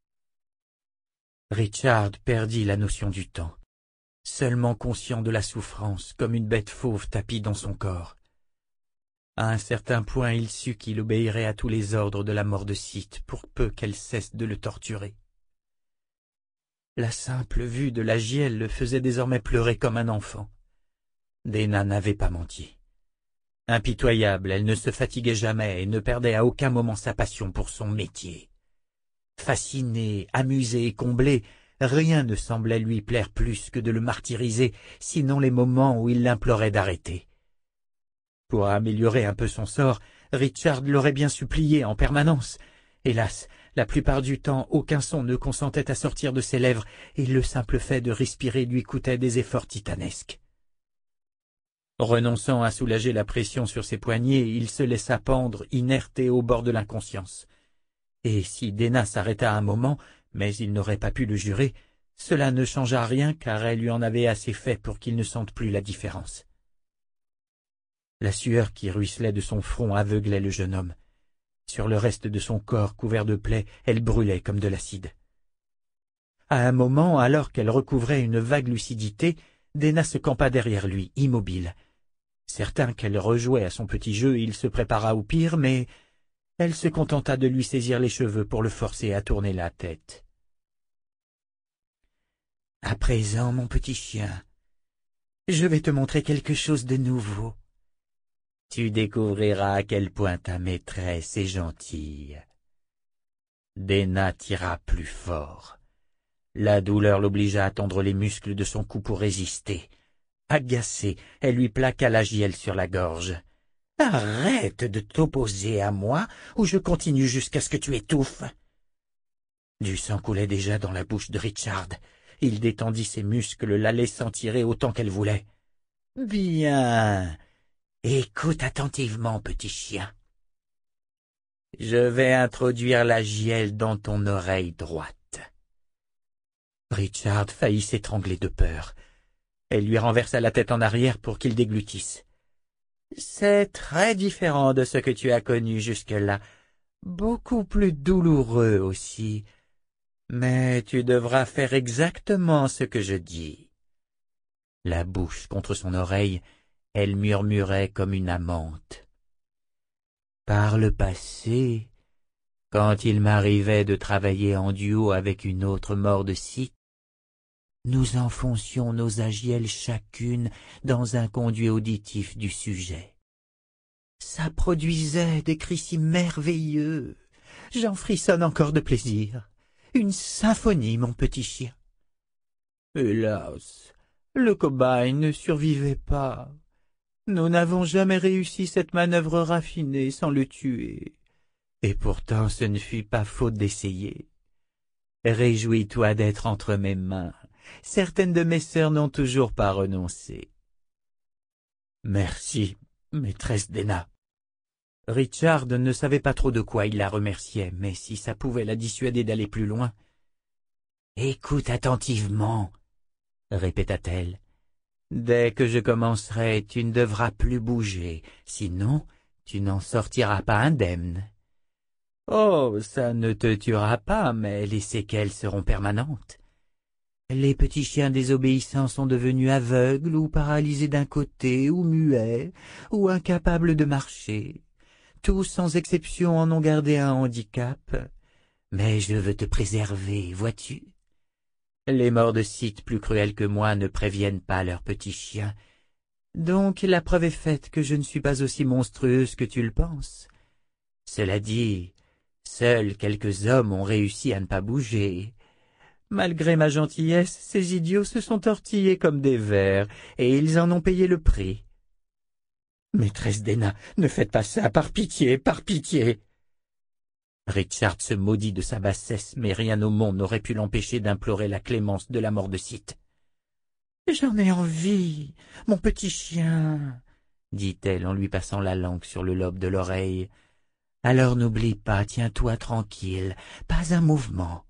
Richard perdit la notion du temps, seulement conscient de la souffrance, comme une bête fauve tapie dans son corps. À un certain point, il sut qu'il obéirait à tous les ordres de la mort de Sith, pour peu qu'elle cesse de le torturer. La simple vue de la gielle le faisait désormais pleurer comme un enfant. Déna n'avait pas menti. Impitoyable, elle ne se fatiguait jamais et ne perdait à aucun moment sa passion pour son métier. Fascinée, amusée et comblée, rien ne semblait lui plaire plus que de le martyriser, sinon les moments où il l'implorait d'arrêter. Pour améliorer un peu son sort, Richard l'aurait bien supplié en permanence. Hélas, la plupart du temps, aucun son ne consentait à sortir de ses lèvres, et le simple fait de respirer lui coûtait des efforts titanesques. Renonçant à soulager la pression sur ses poignets, il se laissa pendre, inerte et au bord de l'inconscience. Et si Déna s'arrêta un moment, mais il n'aurait pas pu le jurer, cela ne changea rien car elle lui en avait assez fait pour qu'il ne sente plus la différence. La sueur qui ruisselait de son front aveuglait le jeune homme. Sur le reste de son corps couvert de plaies, elle brûlait comme de l'acide. À un moment, alors qu'elle recouvrait une vague lucidité, Déna se campa derrière lui, immobile. Certain qu'elle rejouait à son petit jeu, il se prépara au pire, mais elle se contenta de lui saisir les cheveux pour le forcer à tourner la tête. « À présent, mon petit chien, je vais te montrer quelque chose de nouveau. Tu découvriras à quel point ta maîtresse est gentille. » Déna tira plus fort. La douleur l'obligea à tendre les muscles de son cou pour résister. Agacée, elle lui plaqua la gielle sur la gorge. « Arrête de t'opposer à moi, ou je continue jusqu'à ce que tu étouffes. » Du sang coulait déjà dans la bouche de Richard. Il détendit ses muscles, la laissant tirer autant qu'elle voulait. « Bien, écoute attentivement, petit chien. Je vais introduire la gielle dans ton oreille droite. » Richard faillit s'étrangler de peur. Elle lui renversa la tête en arrière pour qu'il déglutisse. « C'est très différent de ce que tu as connu jusque-là, beaucoup plus douloureux aussi, mais tu devras faire exactement ce que je dis. » La bouche contre son oreille, elle murmurait comme une amante. « Par le passé, quand il m'arrivait de travailler en duo avec une autre mort de Sith, nous enfoncions nos agielles chacune dans un conduit auditif du sujet. Ça produisait des cris si merveilleux. J'en frissonne encore de plaisir. Une symphonie, mon petit chien. Hélas, le cobaye ne survivait pas. Nous n'avons jamais réussi cette manœuvre raffinée sans le tuer. Et pourtant ce ne fut pas faute d'essayer. Réjouis-toi d'être entre mes mains. Certaines de mes sœurs n'ont toujours pas renoncé. Merci, maîtresse Déna. Richard ne savait pas trop de quoi il la remerciait, mais si ça pouvait la dissuader d'aller plus loin. Écoute attentivement, répéta-t-elle. Dès que je commencerai, tu ne devras plus bouger, sinon tu n'en sortiras pas indemne. Oh, ça ne te tuera pas, mais les séquelles seront permanentes. Les petits chiens désobéissants sont devenus aveugles ou paralysés d'un côté, ou muets, ou incapables de marcher. Tous sans exception en ont gardé un handicap. Mais je veux te préserver, vois-tu? Les morts de Sith plus cruels que moi ne préviennent pas leurs petits chiens. Donc la preuve est faite que je ne suis pas aussi monstrueuse que tu le penses. Cela dit, seuls quelques hommes ont réussi à ne pas bouger. Malgré ma gentillesse, ces idiots se sont tortillés comme des vers, et ils en ont payé le prix. Maîtresse Déna, ne faites pas ça, par pitié, par pitié. Richard se maudit de sa bassesse, mais rien au monde n'aurait pu l'empêcher d'implorer la clémence de la mort de Sith. J'en ai envie, mon petit chien, dit-elle en lui passant la langue sur le lobe de l'oreille. Alors n'oublie pas, tiens-toi tranquille, pas un mouvement.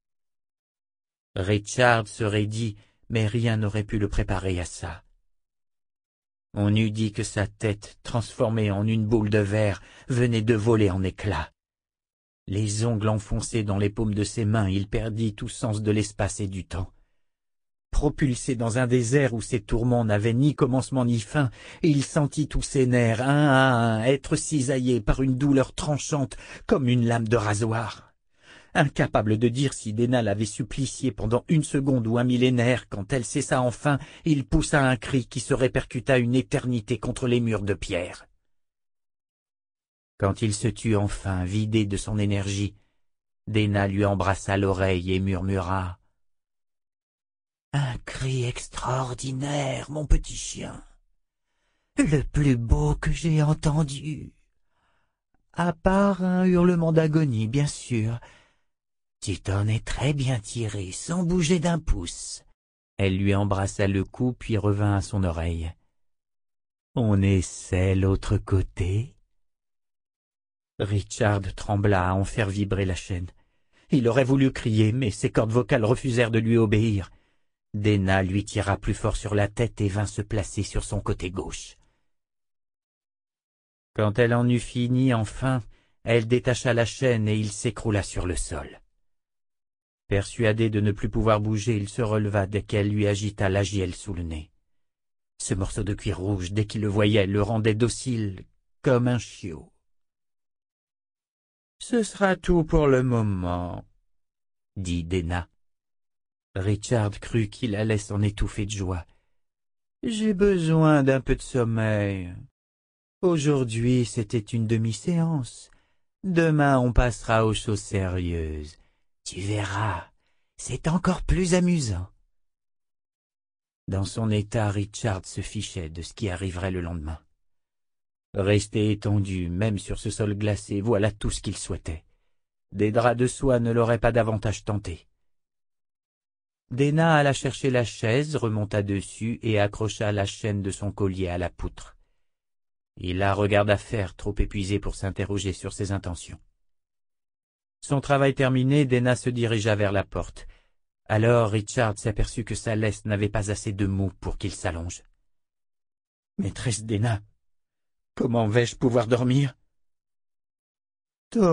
Richard se raidit, mais rien n'aurait pu le préparer à ça. On eût dit que sa tête, transformée en une boule de verre, venait de voler en éclats. Les ongles enfoncés dans les paumes de ses mains, il perdit tout sens de l'espace et du temps. Propulsé dans un désert où ses tourments n'avaient ni commencement ni fin, il sentit tous ses nerfs, un à un, être cisaillés par une douleur tranchante comme une lame de rasoir. Incapable de dire si Déna l'avait supplicié pendant une seconde ou un millénaire, quand elle cessa enfin, il poussa un cri qui se répercuta une éternité contre les murs de pierre. Quand il se tut enfin, vidé de son énergie, Déna lui embrassa l'oreille et murmura « Un cri extraordinaire, mon petit chien, le plus beau que j'ai entendu, à part un hurlement d'agonie, bien sûr. Tu t'en es très bien tiré, sans bouger d'un pouce. » Elle lui embrassa le cou, puis revint à son oreille. « On essaie l'autre côté ?» Richard trembla à en faire vibrer la chaîne. Il aurait voulu crier, mais ses cordes vocales refusèrent de lui obéir. Déna lui tira plus fort sur la tête et vint se placer sur son côté gauche. Quand elle en eut fini, enfin, elle détacha la chaîne et il s'écroula sur le sol. Persuadé de ne plus pouvoir bouger, il se releva dès qu'elle lui agita la gielle sous le nez. Ce morceau de cuir rouge, dès qu'il le voyait, le rendait docile comme un chiot. « Ce sera tout pour le moment, » dit Déna. Richard crut qu'il allait s'en étouffer de joie. « J'ai besoin d'un peu de sommeil. Aujourd'hui, c'était une demi-séance. Demain, on passera aux choses sérieuses. Tu verras, c'est encore plus amusant. » Dans son état, Richard se fichait de ce qui arriverait le lendemain. Rester étendu, même sur ce sol glacé, voilà tout ce qu'il souhaitait. Des draps de soie ne l'auraient pas davantage tenté. Déna alla chercher la chaise, remonta dessus et accrocha la chaîne de son collier à la poutre. Il la regarda faire, trop épuisé pour s'interroger sur ses intentions. Son travail terminé, Déna se dirigea vers la porte. Alors Richard s'aperçut que sa laisse n'avait pas assez de mou pour qu'il s'allonge. « Maîtresse Déna, comment vais-je pouvoir dormir ?»« Dormir ?»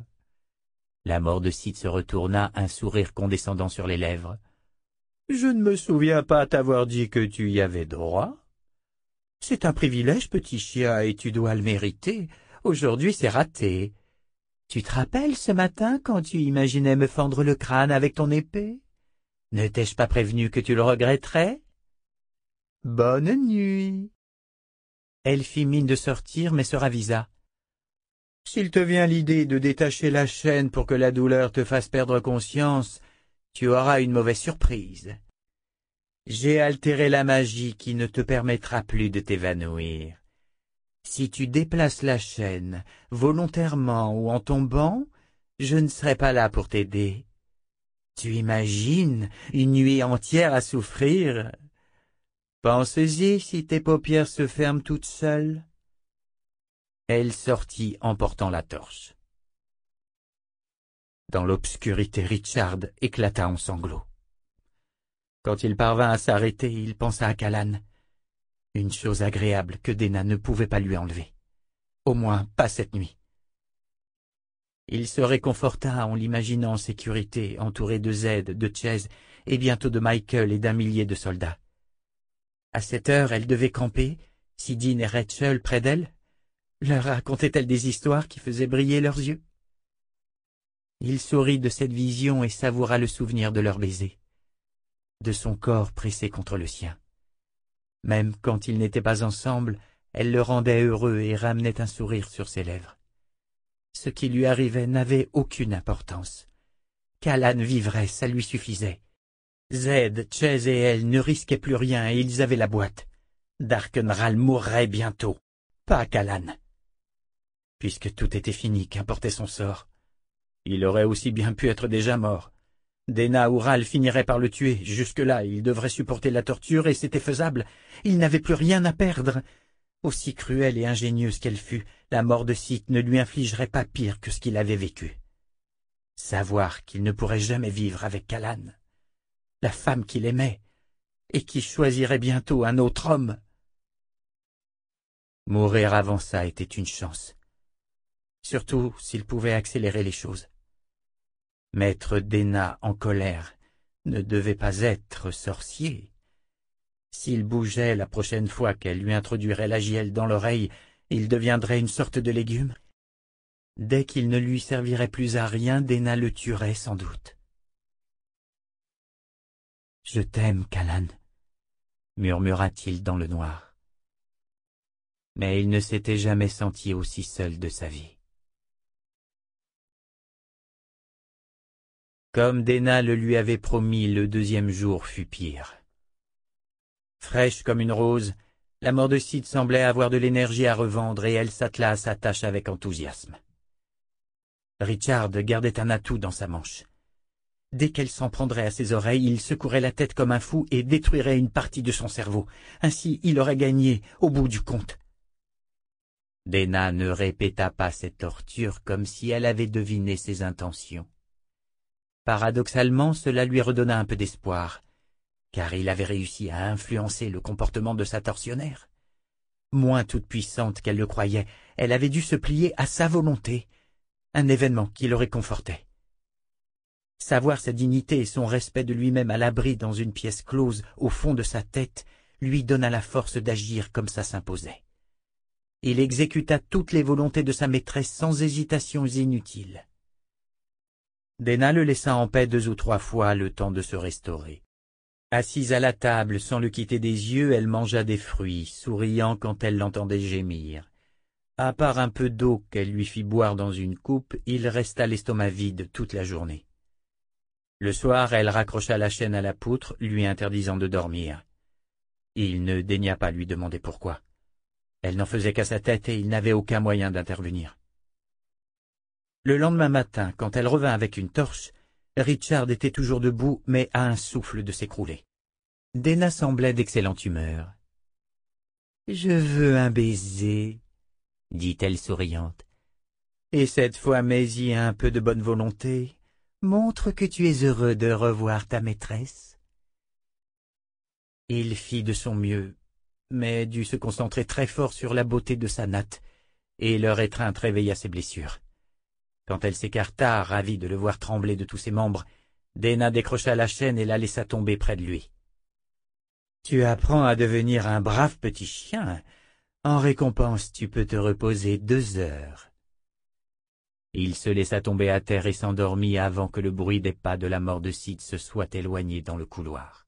La mort de Sith se retourna, un sourire condescendant sur les lèvres. « Je ne me souviens pas t'avoir dit que tu y avais droit. C'est un privilège, petit chien, et tu dois le mériter. Aujourd'hui, c'est raté. Tu te rappelles ce matin quand tu imaginais me fendre le crâne avec ton épée? Ne t'ai-je pas prévenu que tu le regretterais? Bonne nuit. » Elle fit mine de sortir, mais se ravisa. « S'il te vient l'idée de détacher la chaîne pour que la douleur te fasse perdre conscience, tu auras une mauvaise surprise. J'ai altéré la magie qui ne te permettra plus de t'évanouir. Si tu déplaces la chaîne, volontairement ou en tombant, je ne serai pas là pour t'aider. Tu imagines une nuit entière à souffrir? Pense-y si tes paupières se ferment toutes seules. » Elle sortit emportant la torche. Dans l'obscurité, Richard éclata en sanglots. Quand il parvint à s'arrêter, il pensa à Callan. Une chose agréable que Déna ne pouvait pas lui enlever. Au moins pas cette nuit. Il se réconforta en l'imaginant en sécurité, entouré de Zed, de Chase et bientôt de Michael et d'un millier de soldats. À cette heure, elle devait camper, Sidine et Rachel près d'elle. Leur racontait-elle des histoires qui faisaient briller leurs yeux? Il sourit de cette vision et savoura le souvenir de leur baiser, de son corps pressé contre le sien. Même quand ils n'étaient pas ensemble, elle le rendait heureux et ramenait un sourire sur ses lèvres. Ce qui lui arrivait n'avait aucune importance. Qu'Alan vivrait, ça lui suffisait. Zed, Chase et elle ne risquaient plus rien et ils avaient la boîte. D'Arkenral mourrait bientôt, pas qu'Alan. Puisque tout était fini, qu'importait son sort. Il aurait aussi bien pu être déjà mort. Denna ou Ral finiraient par le tuer. Jusque-là, il devrait supporter la torture et c'était faisable. Il n'avait plus rien à perdre. Aussi cruelle et ingénieuse qu'elle fût, la mort de Sith ne lui infligerait pas pire que ce qu'il avait vécu. Savoir qu'il ne pourrait jamais vivre avec Kalan, la femme qu'il aimait, et qui choisirait bientôt un autre homme. Mourir avant ça était une chance, surtout s'il pouvait accélérer les choses. Mettre Denna en colère ne devait pas être sorcier. S'il bougeait la prochaine fois qu'elle lui introduirait la gielle dans l'oreille, il deviendrait une sorte de légume. Dès qu'il ne lui servirait plus à rien, Denna le tuerait sans doute. « Je t'aime, Kalan » murmura-t-il dans le noir. Mais il ne s'était jamais senti aussi seul de sa vie. Comme Denna le lui avait promis, le deuxième jour fut pire. Fraîche comme une rose, la mort de Sith semblait avoir de l'énergie à revendre et elle s'attela à sa tâche avec enthousiasme. Richard gardait un atout dans sa manche. Dès qu'elle s'en prendrait à ses oreilles, il secouerait la tête comme un fou et détruirait une partie de son cerveau. Ainsi, il aurait gagné au bout du compte. Denna ne répéta pas cette torture comme si elle avait deviné ses intentions. Paradoxalement, cela lui redonna un peu d'espoir, car il avait réussi à influencer le comportement de sa tortionnaire. Moins toute puissante qu'elle le croyait, elle avait dû se plier à sa volonté, un événement qui le réconfortait. Savoir sa dignité et son respect de lui-même à l'abri dans une pièce close au fond de sa tête lui donna la force d'agir comme ça s'imposait. Il exécuta toutes les volontés de sa maîtresse sans hésitations inutiles. Denna le laissa en paix deux ou trois fois le temps de se restaurer. Assise à la table, sans le quitter des yeux, elle mangea des fruits, souriant quand elle l'entendait gémir. À part un peu d'eau qu'elle lui fit boire dans une coupe, il resta l'estomac vide toute la journée. Le soir, elle raccrocha la chaîne à la poutre, lui interdisant de dormir. Il ne daigna pas lui demander pourquoi. Elle n'en faisait qu'à sa tête et il n'avait aucun moyen d'intervenir. Le lendemain matin, quand elle revint avec une torche, Richard était toujours debout, mais à un souffle de s'écrouler. Denna semblait d'excellente humeur. « Je veux un baiser, » dit-elle souriante. « Et cette fois, mets-y un peu de bonne volonté. Montre que tu es heureux de revoir ta maîtresse. » Il fit de son mieux, mais dut se concentrer très fort sur la beauté de sa natte, et leur étreinte réveilla ses blessures. Quand elle s'écarta, ravie de le voir trembler de tous ses membres, Denna décrocha la chaîne et la laissa tomber près de lui. « Tu apprends à devenir un brave petit chien. En récompense, tu peux te reposer deux heures. » Il se laissa tomber à terre et s'endormit avant que le bruit des pas de la mort de Sith se soit éloigné dans le couloir.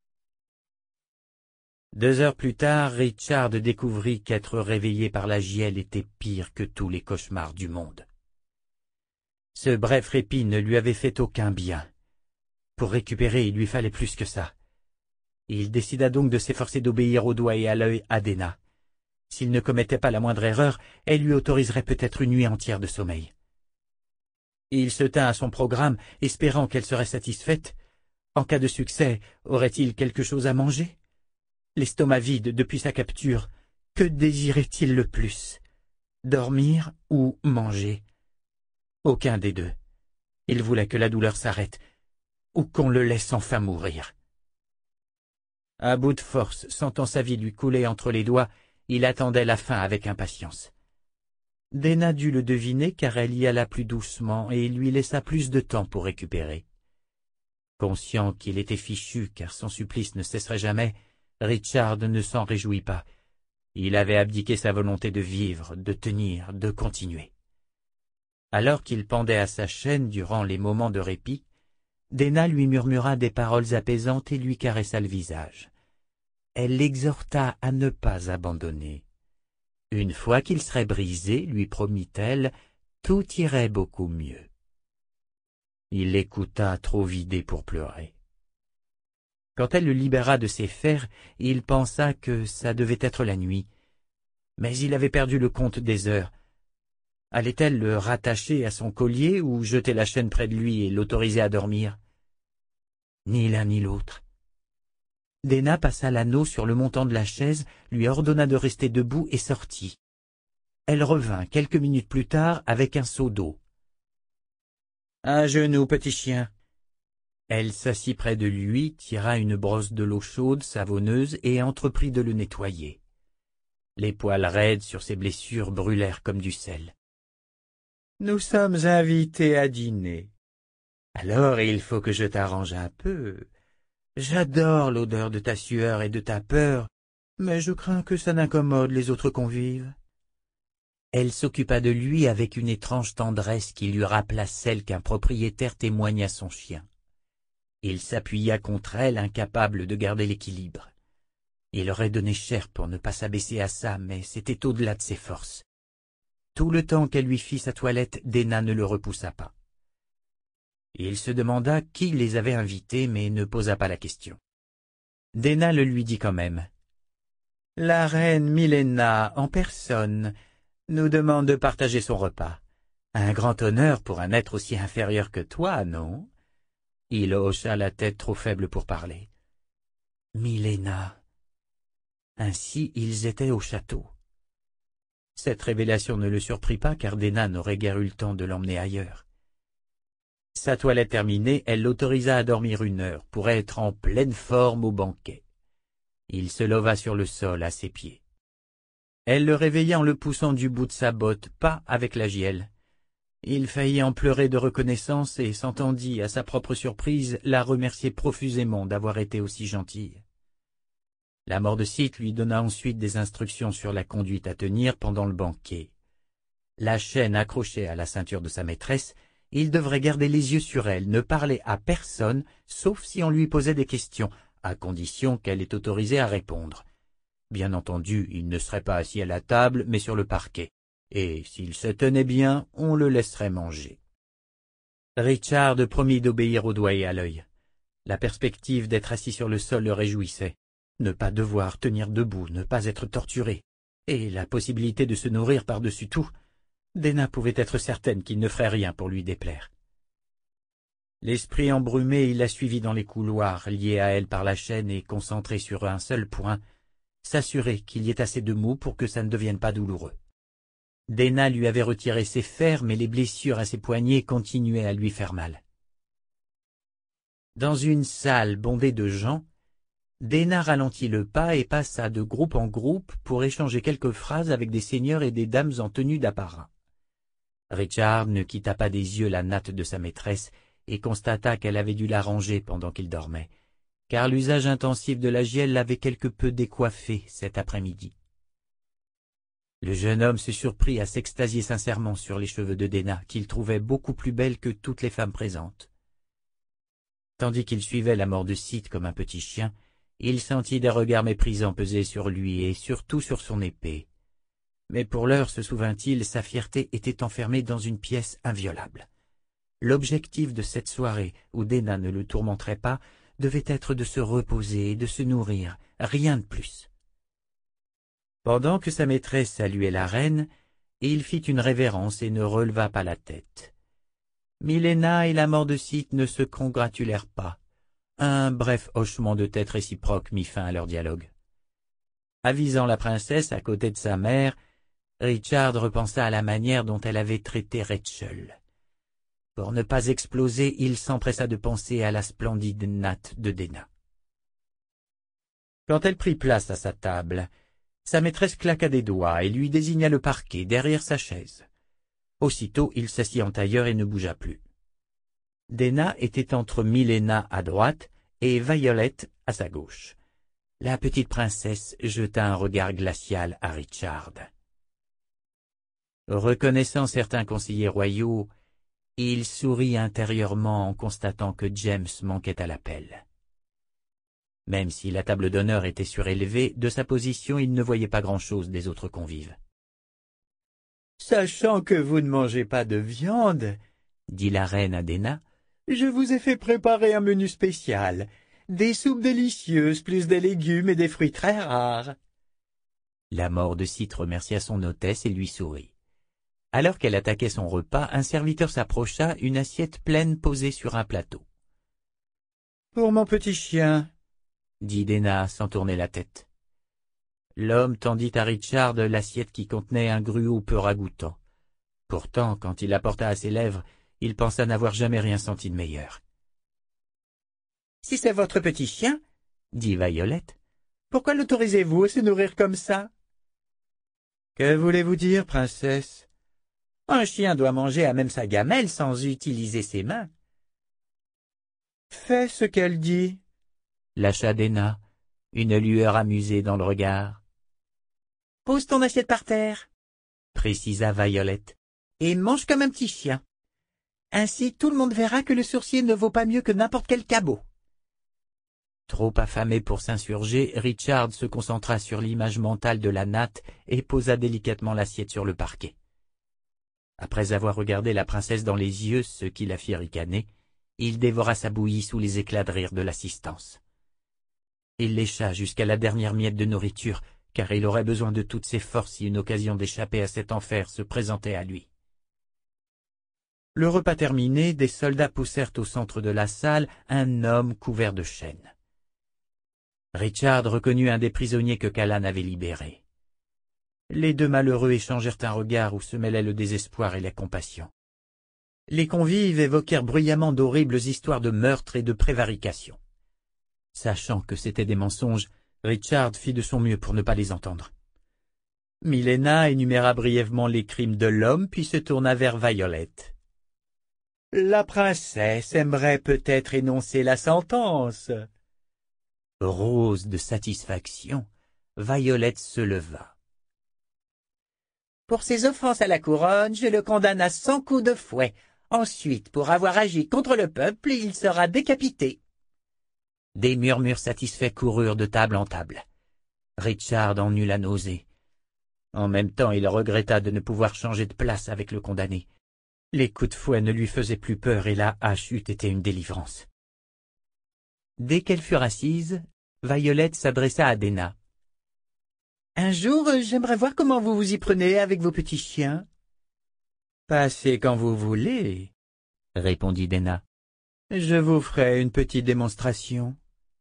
Deux heures plus tard, Richard découvrit qu'être réveillé par la gielle était pire que tous les cauchemars du monde. Ce bref répit ne lui avait fait aucun bien. Pour récupérer, il lui fallait plus que ça. Il décida donc de s'efforcer d'obéir au doigt et à l'œil à Denna. S'il ne commettait pas la moindre erreur, elle lui autoriserait peut-être une nuit entière de sommeil. Il se tint à son programme, espérant qu'elle serait satisfaite. En cas de succès, aurait-il quelque chose à manger? L'estomac vide depuis sa capture, que désirait-il le plus? Dormir ou manger? Aucun des deux. Il voulait que la douleur s'arrête, ou qu'on le laisse enfin mourir. À bout de force, sentant sa vie lui couler entre les doigts, il attendait la fin avec impatience. Denna dut le deviner car elle y alla plus doucement et lui laissa plus de temps pour récupérer. Conscient qu'il était fichu car son supplice ne cesserait jamais, Richard ne s'en réjouit pas. Il avait abdiqué sa volonté de vivre, de tenir, de continuer. Alors qu'il pendait à sa chaîne durant les moments de répit, Denna lui murmura des paroles apaisantes et lui caressa le visage. elle l'exhorta à ne pas abandonner. Une fois qu'il serait brisé, lui promit-elle, tout irait beaucoup mieux. Il l'écouta trop vidé pour pleurer. Quand elle le libéra de ses fers, il pensa que ça devait être la nuit. Mais il avait perdu le compte des heures. Allait-elle le rattacher à son collier ou jeter la chaîne près de lui et l'autoriser à dormir? Ni l'un ni l'autre. Déna passa l'anneau sur le montant de la chaise, lui ordonna de rester debout et sortit. Elle revint quelques minutes plus tard avec un seau d'eau. « À genoux, petit chien !» Elle s'assit près de lui, tira une brosse de l'eau chaude, savonneuse, et entreprit de le nettoyer. Les poils raides sur ses blessures brûlèrent comme du sel. « Nous sommes invités à dîner. Alors il faut que je t'arrange un peu. J'adore l'odeur de ta sueur et de ta peur, mais je crains que ça n'incommode les autres convives. » Elle s'occupa de lui avec une étrange tendresse qui lui rappela celle qu'un propriétaire témoigne à son chien. Il s'appuya contre elle, incapable de garder l'équilibre. Il aurait donné cher pour ne pas s'abaisser à ça, mais c'était au-delà de ses forces. Tout le temps qu'elle lui fit sa toilette, Déna ne le repoussa pas. Il se demanda qui les avait invités, mais ne posa pas la question. Déna le lui dit quand même. « La reine Miléna, en personne, nous demande de partager son repas. Un grand honneur pour un être aussi inférieur que toi, non ?» Il hocha la tête trop faible pour parler. Miléna. Ainsi ils étaient au château. Cette révélation ne le surprit pas car Déna n'aurait guère eu le temps de l'emmener ailleurs. Sa toilette terminée, elle l'autorisa à dormir une heure pour être en pleine forme au banquet. Il se leva sur le sol à ses pieds. Elle le réveilla en le poussant du bout de sa botte, pas avec la gielle. Il faillit en pleurer de reconnaissance et s'entendit, à sa propre surprise, la remercier profusément d'avoir été aussi gentille. La mort de Sith lui donna ensuite des instructions sur la conduite à tenir pendant le banquet. La chaîne accrochée à la ceinture de sa maîtresse, il devrait garder les yeux sur elle, ne parler à personne, sauf si on lui posait des questions, à condition qu'elle est autorisée à répondre. Bien entendu, il ne serait pas assis à la table, mais sur le parquet. Et s'il se tenait bien, on le laisserait manger. Richard promit d'obéir au doigt et à l'œil. La perspective d'être assis sur le sol le réjouissait. Ne pas devoir tenir debout, ne pas être torturé, et la possibilité de se nourrir par-dessus tout, Déna pouvait être certaine qu'il ne ferait rien pour lui déplaire. L'esprit embrumé, il la suivit dans les couloirs, lié à elle par la chaîne et concentré sur un seul point, s'assurer qu'il y ait assez de mou pour que ça ne devienne pas douloureux. Déna lui avait retiré ses fers, mais les blessures à ses poignets continuaient à lui faire mal. Dans une salle bondée de gens, Déna ralentit le pas et passa de groupe en groupe pour échanger quelques phrases avec des seigneurs et des dames en tenue d'apparat. Richard ne quitta pas des yeux la natte de sa maîtresse et constata qu'elle avait dû la ranger pendant qu'il dormait, car l'usage intensif de la gielle l'avait quelque peu décoiffé cet après-midi. Le jeune homme se surprit à s'extasier sincèrement sur les cheveux de Déna, qu'il trouvait beaucoup plus belles que toutes les femmes présentes. Tandis qu'il suivait la mort de Sith comme un petit chien, il sentit des regards méprisants peser sur lui et surtout sur son épée. Mais pour l'heure, se souvint-il, sa fierté était enfermée dans une pièce inviolable. L'objectif de cette soirée, où Déna ne le tourmenterait pas, devait être de se reposer et de se nourrir, rien de plus. Pendant que sa maîtresse saluait la reine, il fit une révérence et ne releva pas la tête. Miléna et la mort de Sith ne se congratulèrent pas. Un bref hochement de tête réciproque mit fin à leur dialogue. Avisant la princesse à côté de sa mère, Richard repensa à la manière dont elle avait traité Rachel. Pour ne pas exploser, il s'empressa de penser à la splendide natte de Déna. Quand elle prit place à sa table, sa maîtresse claqua des doigts et lui désigna le parquet derrière sa chaise. Aussitôt, il s'assit en tailleur et ne bougea plus. Déna était entre Miléna à droite et Violette à sa gauche. La petite princesse jeta un regard glacial à Richard. Reconnaissant certains conseillers royaux, il sourit intérieurement en constatant que James manquait à l'appel. Même si la table d'honneur était surélevée, de sa position il ne voyait pas grand-chose des autres convives. « Sachant que vous ne mangez pas de viande, dit la reine à Déna, je vous ai fait préparer un menu spécial, des soupes délicieuses, plus des légumes et des fruits très rares. » La mort de Sith remercia son hôtesse et lui sourit. Alors qu'elle attaquait son repas, un serviteur s'approcha, une assiette pleine posée sur un plateau. « Pour mon petit chien, » dit Déna sans tourner la tête. L'homme tendit à Richard l'assiette qui contenait un gruau peu ragoûtant. Pourtant, quand il la porta à ses lèvres, il pensa n'avoir jamais rien senti de meilleur. « Si c'est votre petit chien, » dit Violette, « pourquoi l'autorisez-vous à se nourrir comme ça ?»« Que voulez-vous dire, princesse ? Un chien doit manger à même sa gamelle sans utiliser ses mains. »« Fais ce qu'elle dit, » lâcha Déna, une lueur amusée dans le regard. « Pose ton assiette par terre, » précisa Violette, « et mange comme un petit chien. Ainsi tout le monde verra que le sourcier ne vaut pas mieux que n'importe quel cabot. » Trop affamé pour s'insurger, Richard se concentra sur l'image mentale de la natte et posa délicatement l'assiette sur le parquet. Après avoir regardé la princesse dans les yeux, ce qui la fit ricaner, il dévora sa bouillie sous les éclats de rire de l'assistance. Il lécha jusqu'à la dernière miette de nourriture, car il aurait besoin de toutes ses forces si une occasion d'échapper à cet enfer se présentait à lui. Le repas terminé, des soldats poussèrent au centre de la salle un homme couvert de chaînes. Richard reconnut un des prisonniers que Callan avait libéré. Les deux malheureux échangèrent un regard où se mêlaient le désespoir et la compassion. Les convives évoquèrent bruyamment d'horribles histoires de meurtre et de prévarication. Sachant que c'étaient des mensonges, Richard fit de son mieux pour ne pas les entendre. Milena énuméra brièvement les crimes de l'homme, puis se tourna vers Violette. « La princesse aimerait peut-être énoncer la sentence. » Rose de satisfaction, Violette se leva. « Pour ses offenses à la couronne, je le condamne à cent coups de fouet. Ensuite, pour avoir agi contre le peuple, il sera décapité. » Des murmures satisfaits coururent de table en table. Richard en eut la nausée. En même temps, il regretta de ne pouvoir changer de place avec le condamné. Les coups de fouet ne lui faisaient plus peur et la hache eût été une délivrance. Dès qu'elles furent assises, Violette s'adressa à Déna. « Un jour, j'aimerais voir comment vous vous y prenez avec vos petits chiens. »« Passez quand vous voulez, » répondit Déna. « Je vous ferai une petite démonstration. »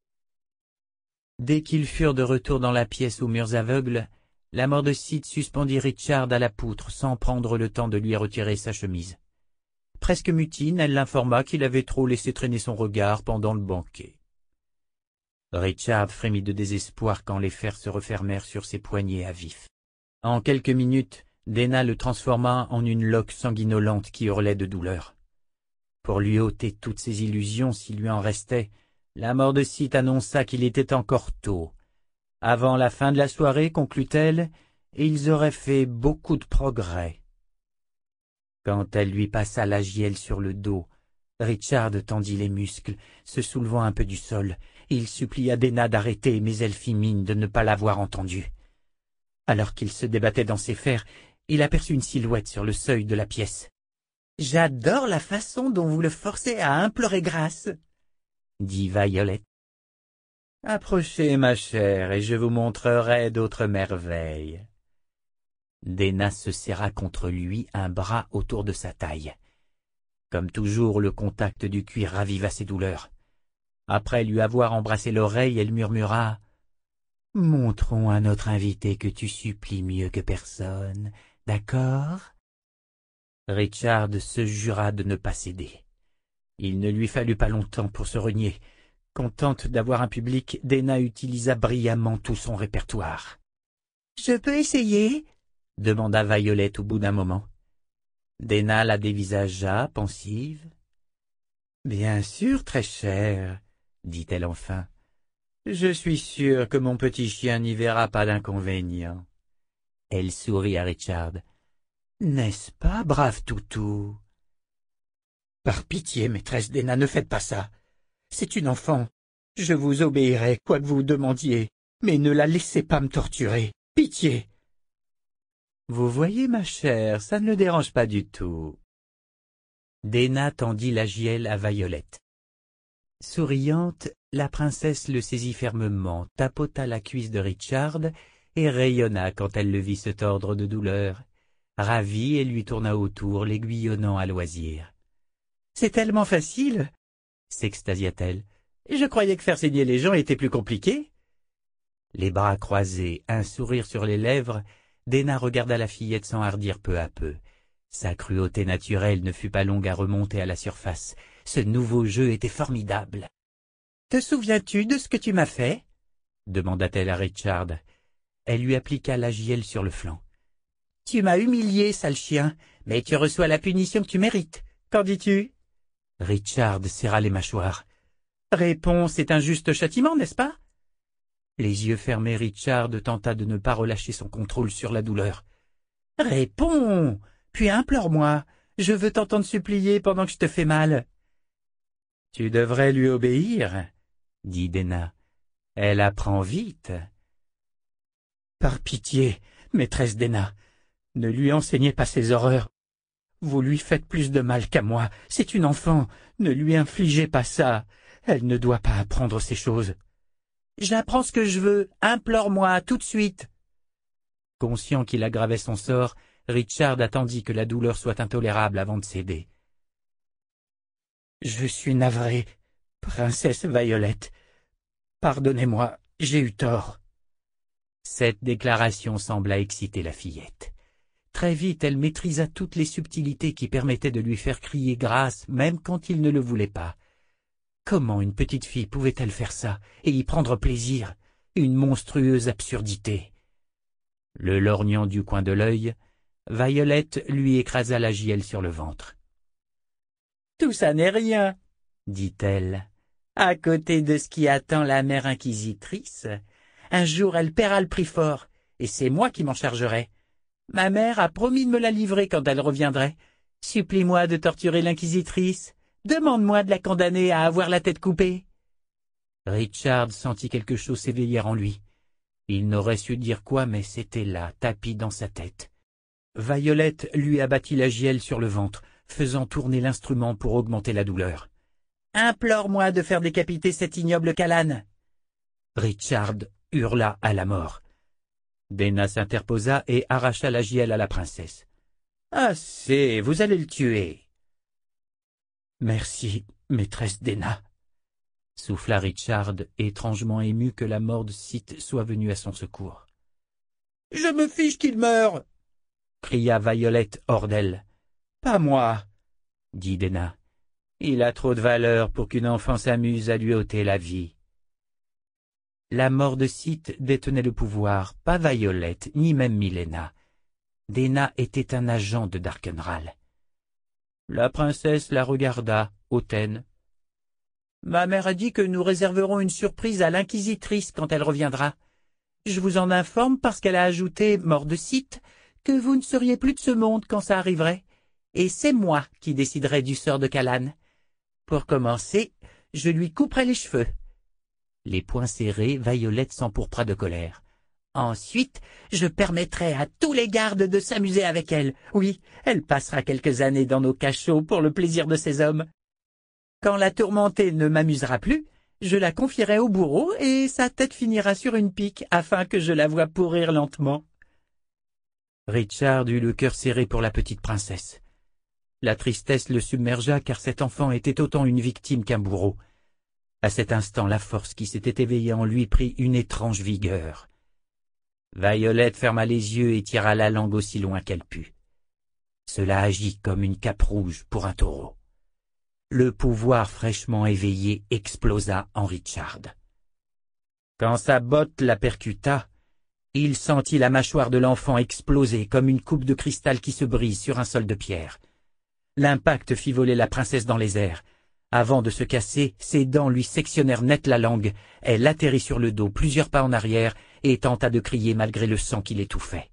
Dès qu'ils furent de retour dans la pièce aux murs aveugles, la mort de Sith suspendit Richard à la poutre sans prendre le temps de lui retirer sa chemise. Presque mutine, elle l'informa qu'il avait trop laissé traîner son regard pendant le banquet. Richard frémit de désespoir quand les fers se refermèrent sur ses poignets à vif. En quelques minutes, Déna le transforma en une loque sanguinolente qui hurlait de douleur. Pour lui ôter toutes ses illusions s'il lui en restait, la mort de Sith annonça qu'il était encore tôt. Avant la fin de la soirée, conclut-elle, ils auraient fait beaucoup de progrès. Quand elle lui passa la gielle sur le dos, Richard tendit les muscles, se soulevant un peu du sol. Il supplia Déna d'arrêter, mais elle fit mine de ne pas l'avoir entendu. Alors qu'il se débattait dans ses fers, il aperçut une silhouette sur le seuil de la pièce. « J'adore la façon dont vous le forcez à implorer grâce, » dit Violette. « Approchez, ma chère, et je vous montrerai d'autres merveilles. » Déna se serra contre lui, un bras autour de sa taille. Comme toujours, le contact du cuir raviva ses douleurs. Après lui avoir embrassé l'oreille, elle murmura « Montrons à notre invité que tu supplies mieux que personne, d'accord ?» Richard se jura de ne pas céder. Il ne lui fallut pas longtemps pour se renier. Contente d'avoir un public, Déna utilisa brillamment tout son répertoire. « Je peux essayer ?» demanda Violette au bout d'un moment. Déna la dévisagea, pensive. « Bien sûr, très chère, » dit-elle enfin. « Je suis sûre que mon petit chien n'y verra pas d'inconvénient. » Elle sourit à Richard. « N'est-ce pas, brave toutou ?»« Par pitié, maîtresse Déna, ne faites pas ça. C'est une enfant. Je vous obéirai, quoi que vous demandiez, mais ne la laissez pas me torturer. Pitié. Vous voyez, ma chère, ça ne le dérange pas du tout. Déna tendit la gielle à Violette. Souriante, la princesse le saisit fermement, tapota la cuisse de Richard et rayonna quand elle le vit se tordre de douleur. Ravie, elle lui tourna autour, l'aiguillonnant à loisir. « C'est tellement facile !» s'extasia-t-elle. « Je croyais que faire saigner les gens était plus compliqué. » Les bras croisés, un sourire sur les lèvres, Déna regarda la fillette s'enhardir peu à peu. Sa cruauté naturelle ne fut pas longue à remonter à la surface. Ce nouveau jeu était formidable. « Te souviens-tu de ce que tu m'as fait ?» demanda-t-elle à Richard. Elle lui appliqua la gielle sur le flanc. « Tu m'as humilié, sale chien, mais tu reçois la punition que tu mérites. Qu'en dis-tu » Richard serra les mâchoires. « Réponds, c'est un juste châtiment, n'est-ce pas ?» Les yeux fermés, Richard tenta de ne pas relâcher son contrôle sur la douleur. « Réponds, puis implore-moi. Je veux t'entendre supplier pendant que je te fais mal. »« Tu devrais lui obéir, » dit Déna. « Elle apprend vite. »« Par pitié, maîtresse Déna, ne lui enseignez pas ces horreurs. Vous lui faites plus de mal qu'à moi. C'est une enfant. Ne lui infligez pas ça. Elle ne doit pas apprendre ces choses. »« J'apprends ce que je veux. Implore-moi tout de suite. » Conscient qu'il aggravait son sort, Richard attendit que la douleur soit intolérable avant de céder. « Je suis navré, princesse Violette. Pardonnez-moi, j'ai eu tort. » Cette déclaration sembla exciter la fillette. Très vite, elle maîtrisa toutes les subtilités qui permettaient de lui faire crier grâce, même quand il ne le voulait pas. Comment une petite fille pouvait-elle faire ça et y prendre plaisir? Une monstrueuse absurdité. Le lorgnant du coin de l'œil, Violette lui écrasa la gielle sur le ventre. « Tout ça n'est rien, » dit-elle. « À côté de ce qui attend la mère inquisitrice, un jour elle paiera le prix fort, et c'est moi qui m'en chargerai. Ma mère a promis de me la livrer quand elle reviendrait. Supplie-moi de torturer l'inquisitrice. Demande-moi de la condamner à avoir la tête coupée. » Richard sentit quelque chose s'éveiller en lui. Il n'aurait su dire quoi, mais c'était là, tapi dans sa tête. Violette lui abattit la gielle sur le ventre, faisant tourner l'instrument pour augmenter la douleur. « Implore-moi de faire décapiter cet ignoble Callan !» Richard hurla à la mort. Déna s'interposa et arracha la gielle à la princesse. « Assez, vous allez le tuer. »« Merci, maîtresse Déna, » souffla Richard, étrangement ému que la mort de Sith soit venue à son secours. « Je me fiche qu'il meure !» cria Violette hors d'elle. « Pas moi, » dit Déna. « Il a trop de valeur pour qu'une enfant s'amuse à lui ôter la vie. » La mort de Sith détenait le pouvoir, pas Violette, ni même Milena. Déna était un agent de Darkenral. La princesse la regarda, hautaine. « Ma mère a dit que nous réserverons une surprise à l'inquisitrice quand elle reviendra. Je vous en informe parce qu'elle a ajouté, mort de Sith, que vous ne seriez plus de ce monde quand ça arriverait, et c'est moi qui déciderai du sort de Callan. Pour commencer, je lui couperai les cheveux. » Les poings serrés, Violette s'empourpra de colère. « Ensuite, je permettrai à tous les gardes de s'amuser avec elle. Oui, elle passera quelques années dans nos cachots pour le plaisir de ces hommes. Quand la tourmentée ne m'amusera plus, je la confierai au bourreau et sa tête finira sur une pique afin que je la voie pourrir lentement. » Richard eut le cœur serré pour la petite princesse. La tristesse le submergea car cet enfant était autant une victime qu'un bourreau. À cet instant, la force qui s'était éveillée en lui prit une étrange vigueur. Violette ferma les yeux et tira la langue aussi loin qu'elle put. Cela agit comme une cape rouge pour un taureau. Le pouvoir fraîchement éveillé explosa en Richard. Quand sa botte la percuta, il sentit la mâchoire de l'enfant exploser comme une coupe de cristal qui se brise sur un sol de pierre. L'impact fit voler la princesse dans les airs. Avant de se casser, ses dents lui sectionnèrent net la langue. Elle atterrit sur le dos plusieurs pas en arrière et tenta de crier malgré le sang qui l'étouffait.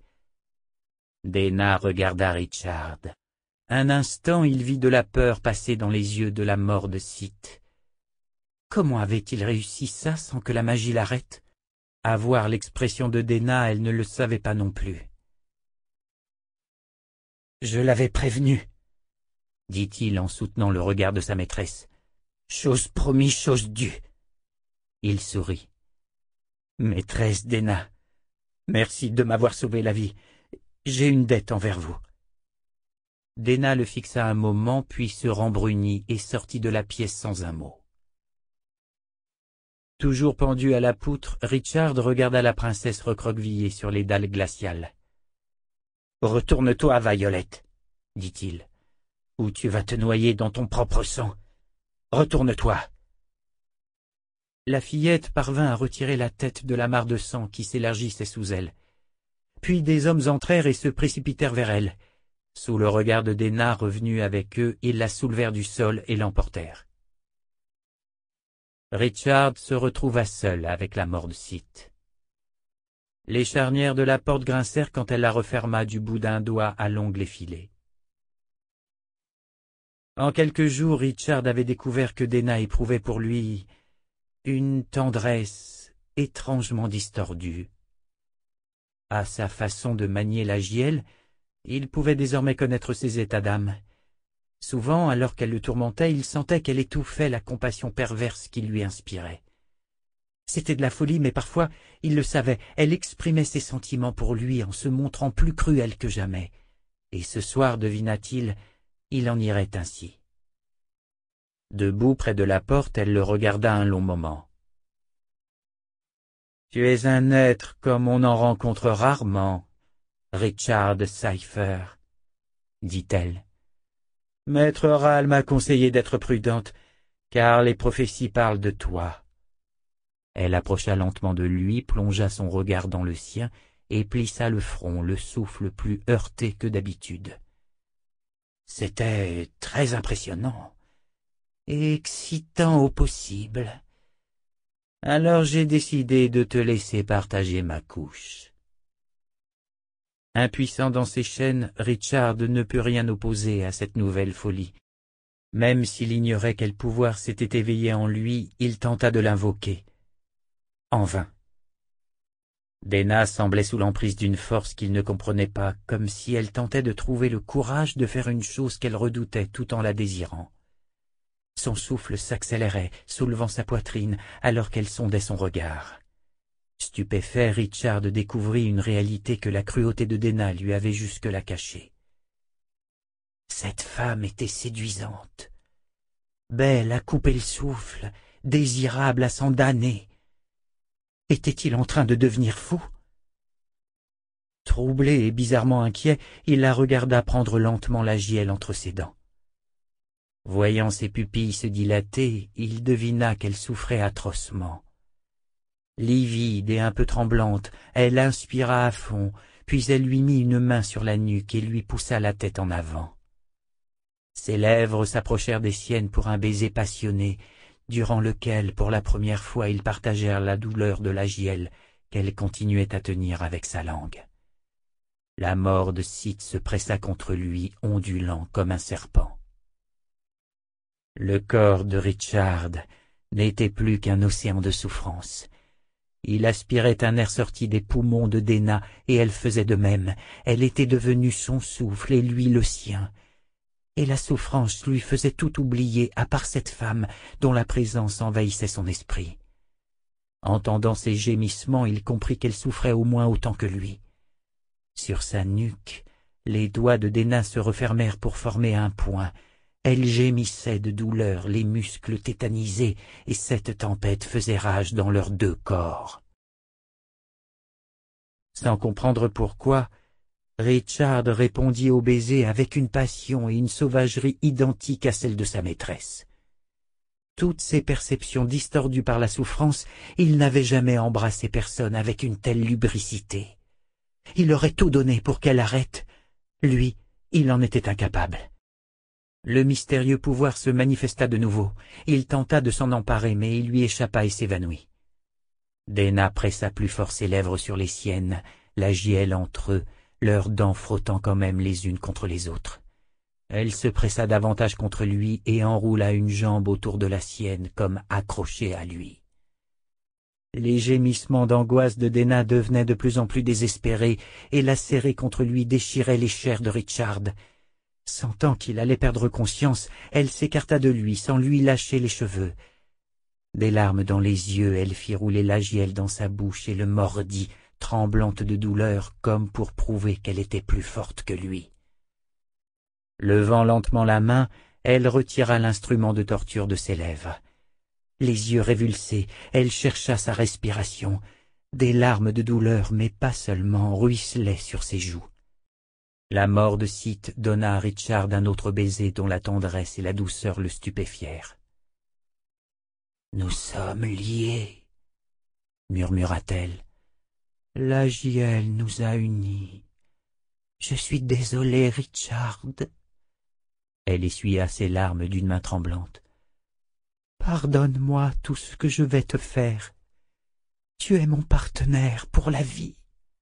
Déna regarda Richard. Un instant, il vit de la peur passer dans les yeux de la mort de Sith. « Comment avait-il réussi ça sans que la magie l'arrête? À voir l'expression de Déna, elle ne le savait pas non plus. « Je l'avais prévenu, » dit-il en soutenant le regard de sa maîtresse. « Chose promise, chose due. » Il sourit. « Maîtresse Déna, merci de m'avoir sauvé la vie. J'ai une dette envers vous. » Déna le fixa un moment, puis se rembrunit et sortit de la pièce sans un mot. Toujours pendu à la poutre, Richard regarda la princesse recroquevillée sur les dalles glaciales. « Retourne-toi, Violette, » dit-il, « ou tu vas te noyer dans ton propre sang. Retourne-toi. » La fillette parvint à retirer la tête de la mare de sang qui s'élargissait sous elle. Puis des hommes entrèrent et se précipitèrent vers elle. Sous le regard de Déna revenu avec eux, ils la soulevèrent du sol et l'emportèrent. Richard se retrouva seul avec la mort de Sith. Les charnières de la porte grincèrent quand elle la referma du bout d'un doigt à l'ongle effilé. En quelques jours, Richard avait découvert que Déna éprouvait pour lui une tendresse étrangement distordue. À sa façon de manier la gielle, il pouvait désormais connaître ses états d'âme. Souvent, alors qu'elle le tourmentait, il sentait qu'elle étouffait la compassion perverse qu'il lui inspirait. C'était de la folie, mais parfois, il le savait, elle exprimait ses sentiments pour lui en se montrant plus cruelle que jamais. Et ce soir, devina-t-il, il en irait ainsi. Debout près de la porte, elle le regarda un long moment. « Tu es un être comme on en rencontre rarement, Richard Cypher, » dit-elle. « Maître Ral m'a conseillé d'être prudente, car les prophéties parlent de toi. » Elle approcha lentement de lui, plongea son regard dans le sien et plissa le front, le souffle plus heurté que d'habitude. C'était très impressionnant et excitant au possible. Alors j'ai décidé de te laisser partager ma couche. Impuissant dans ses chaînes, Richard ne put rien opposer à cette nouvelle folie. Même s'il ignorait quel pouvoir s'était éveillé en lui, il tenta de l'invoquer. En vain. Déna semblait sous l'emprise d'une force qu'il ne comprenait pas, comme si elle tentait de trouver le courage de faire une chose qu'elle redoutait tout en la désirant. Son souffle s'accélérait, soulevant sa poitrine, alors qu'elle sondait son regard. Stupéfait, Richard découvrit une réalité que la cruauté de Déna lui avait jusque-là cachée. Cette femme était séduisante, belle à couper le souffle, désirable à s'en damner. Était-il en train de devenir fou? Troublé et bizarrement inquiet, il la regarda prendre lentement la gielle entre ses dents. Voyant ses pupilles se dilater, il devina qu'elle souffrait atrocement. Livide et un peu tremblante, elle inspira à fond, puis elle lui mit une main sur la nuque et lui poussa la tête en avant. Ses lèvres s'approchèrent des siennes pour un baiser passionné, durant lequel, pour la première fois, ils partagèrent la douleur de la gielle qu'elle continuait à tenir avec sa langue. La mort de Sith se pressa contre lui, ondulant comme un serpent. Le corps de Richard n'était plus qu'un océan de souffrance. Il aspirait un air sorti des poumons de Déna, et elle faisait de même. Elle était devenue son souffle et lui le sien. Et la souffrance lui faisait tout oublier, à part cette femme dont la présence envahissait son esprit. Entendant ses gémissements, il comprit qu'elle souffrait au moins autant que lui. Sur sa nuque, les doigts de Déna se refermèrent pour former un point. Elle gémissait de douleur, les muscles tétanisés, et cette tempête faisait rage dans leurs deux corps. Sans comprendre pourquoi, Richard répondit au baiser avec une passion et une sauvagerie identiques à celles de sa maîtresse. Toutes ses perceptions distordues par la souffrance, il n'avait jamais embrassé personne avec une telle lubricité. Il aurait tout donné pour qu'elle arrête. Lui, il en était incapable. Le mystérieux pouvoir se manifesta de nouveau. Il tenta de s'en emparer, mais il lui échappa et s'évanouit. Déna pressa plus fort ses lèvres sur les siennes, la gielle entre eux, leurs dents frottant quand même les unes contre les autres. Elle se pressa davantage contre lui et enroula une jambe autour de la sienne comme accrochée à lui. Les gémissements d'angoisse de Déna devenaient de plus en plus désespérés et la serrer contre lui déchirait les chairs de Richard. Sentant qu'il allait perdre conscience, elle s'écarta de lui sans lui lâcher les cheveux. Des larmes dans les yeux, elle fit rouler Lagiel dans sa bouche et le mordit, tremblante de douleur comme pour prouver qu'elle était plus forte que lui. Levant lentement la main, elle retira l'instrument de torture de ses lèvres. Les yeux révulsés, elle chercha sa respiration. Des larmes de douleur, mais pas seulement, ruisselaient sur ses joues. La mort de Sith donna à Richard un autre baiser dont la tendresse et la douceur le stupéfièrent. « Nous sommes liés, » murmura-t-elle. « Lagiel nous a unis. Je suis désolée, Richard. » Elle essuya ses larmes d'une main tremblante. « Pardonne-moi tout ce que je vais te faire. Tu es mon partenaire pour la vie. »«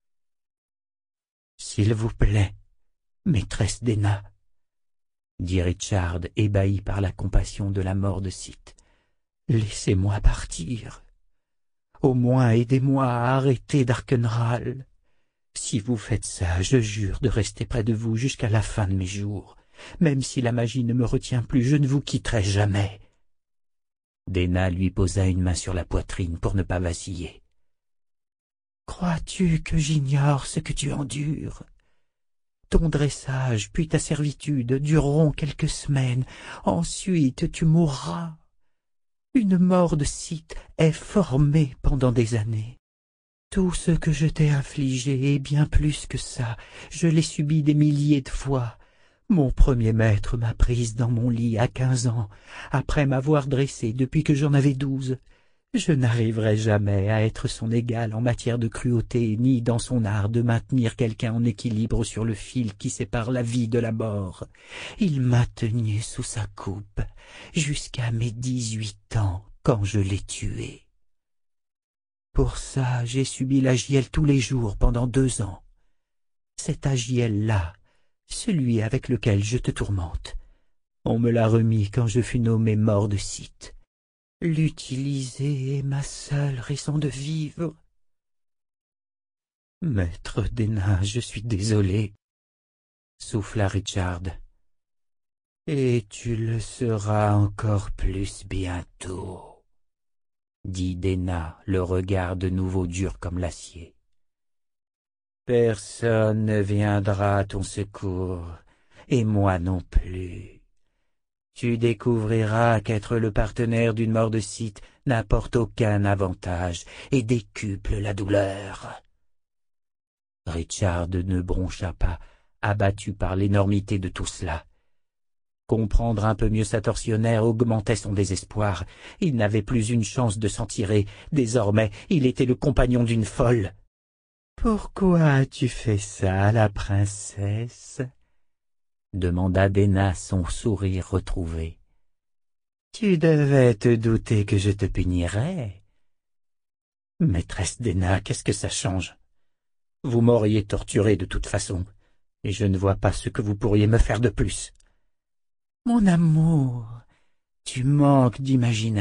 S'il vous plaît, maîtresse Déna, » dit Richard, ébahi par la compassion de la mort de Sith. « Laissez-moi partir. Au moins aidez-moi à arrêter Darkenral. Si vous faites ça, je jure de rester près de vous jusqu'à la fin de mes jours. Même si la magie ne me retient plus, je ne vous quitterai jamais. » Déna lui posa une main sur la poitrine pour ne pas vaciller. « Crois-tu que j'ignore ce que tu endures? Ton dressage puis ta servitude dureront quelques semaines. Ensuite tu mourras. Une mort de Sith est formée pendant des années. Tout ce que je t'ai infligé et bien plus que ça, je l'ai subi des milliers de fois. Mon premier maître m'a prise dans mon lit à quinze ans, après m'avoir dressée depuis que j'en avais douze. Je n'arriverai jamais à être son égal en matière de cruauté, ni dans son art de maintenir quelqu'un en équilibre sur le fil qui sépare la vie de la mort. Il m'a tenu sous sa coupe jusqu'à mes dix-huit ans, quand je l'ai tué. Pour ça, j'ai subi Lagiel tous les jours pendant deux ans. Cet Lagiel-là, celui avec lequel je te tourmente, on me l'a remis quand je fus nommé mort de Sith. L'utiliser est ma seule raison de vivre. Maître Déna, je suis désolé, souffla Richard. Et tu le seras encore plus bientôt, dit Déna, le regard de nouveau dur comme l'acier. Personne ne viendra à ton secours, et moi non plus. Tu découvriras qu'être le partenaire d'une mort de Sith n'apporte aucun avantage et décuple la douleur. Richard ne broncha pas, abattu par l'énormité de tout cela. Comprendre un peu mieux sa tortionnaire augmentait son désespoir. Il n'avait plus une chance de s'en tirer. Désormais, il était le compagnon d'une folle. « Pourquoi as-tu fait ça, la princesse ?» demanda Déna, son sourire retrouvé. « Tu devais te douter que je te punirais. »« Maîtresse Déna, qu'est-ce que ça change? Vous m'auriez torturé de toute façon, et je ne vois pas ce que vous pourriez me faire de plus. »« Mon amour, tu manques d'imagination. »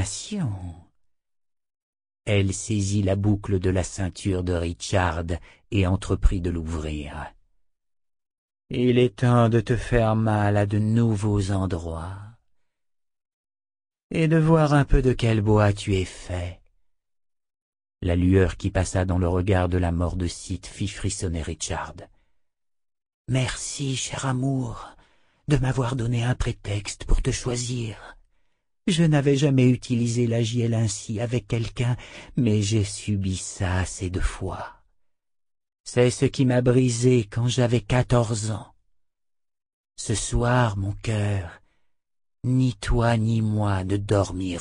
Elle saisit la boucle de la ceinture de Richard et entreprit de l'ouvrir. « Il est temps de te faire mal à de nouveaux endroits et de voir un peu de quel bois tu es fait. » La lueur qui passa dans le regard de la mort de Sith fit frissonner Richard. « Merci, cher amour, de m'avoir donné un prétexte pour te choisir. Je n'avais jamais utilisé Lagiel ainsi avec quelqu'un, mais j'ai subi ça assez de fois. C'est ce qui m'a brisé quand j'avais quatorze ans. Ce soir, mon cœur, ni toi ni moi ne dormirons. »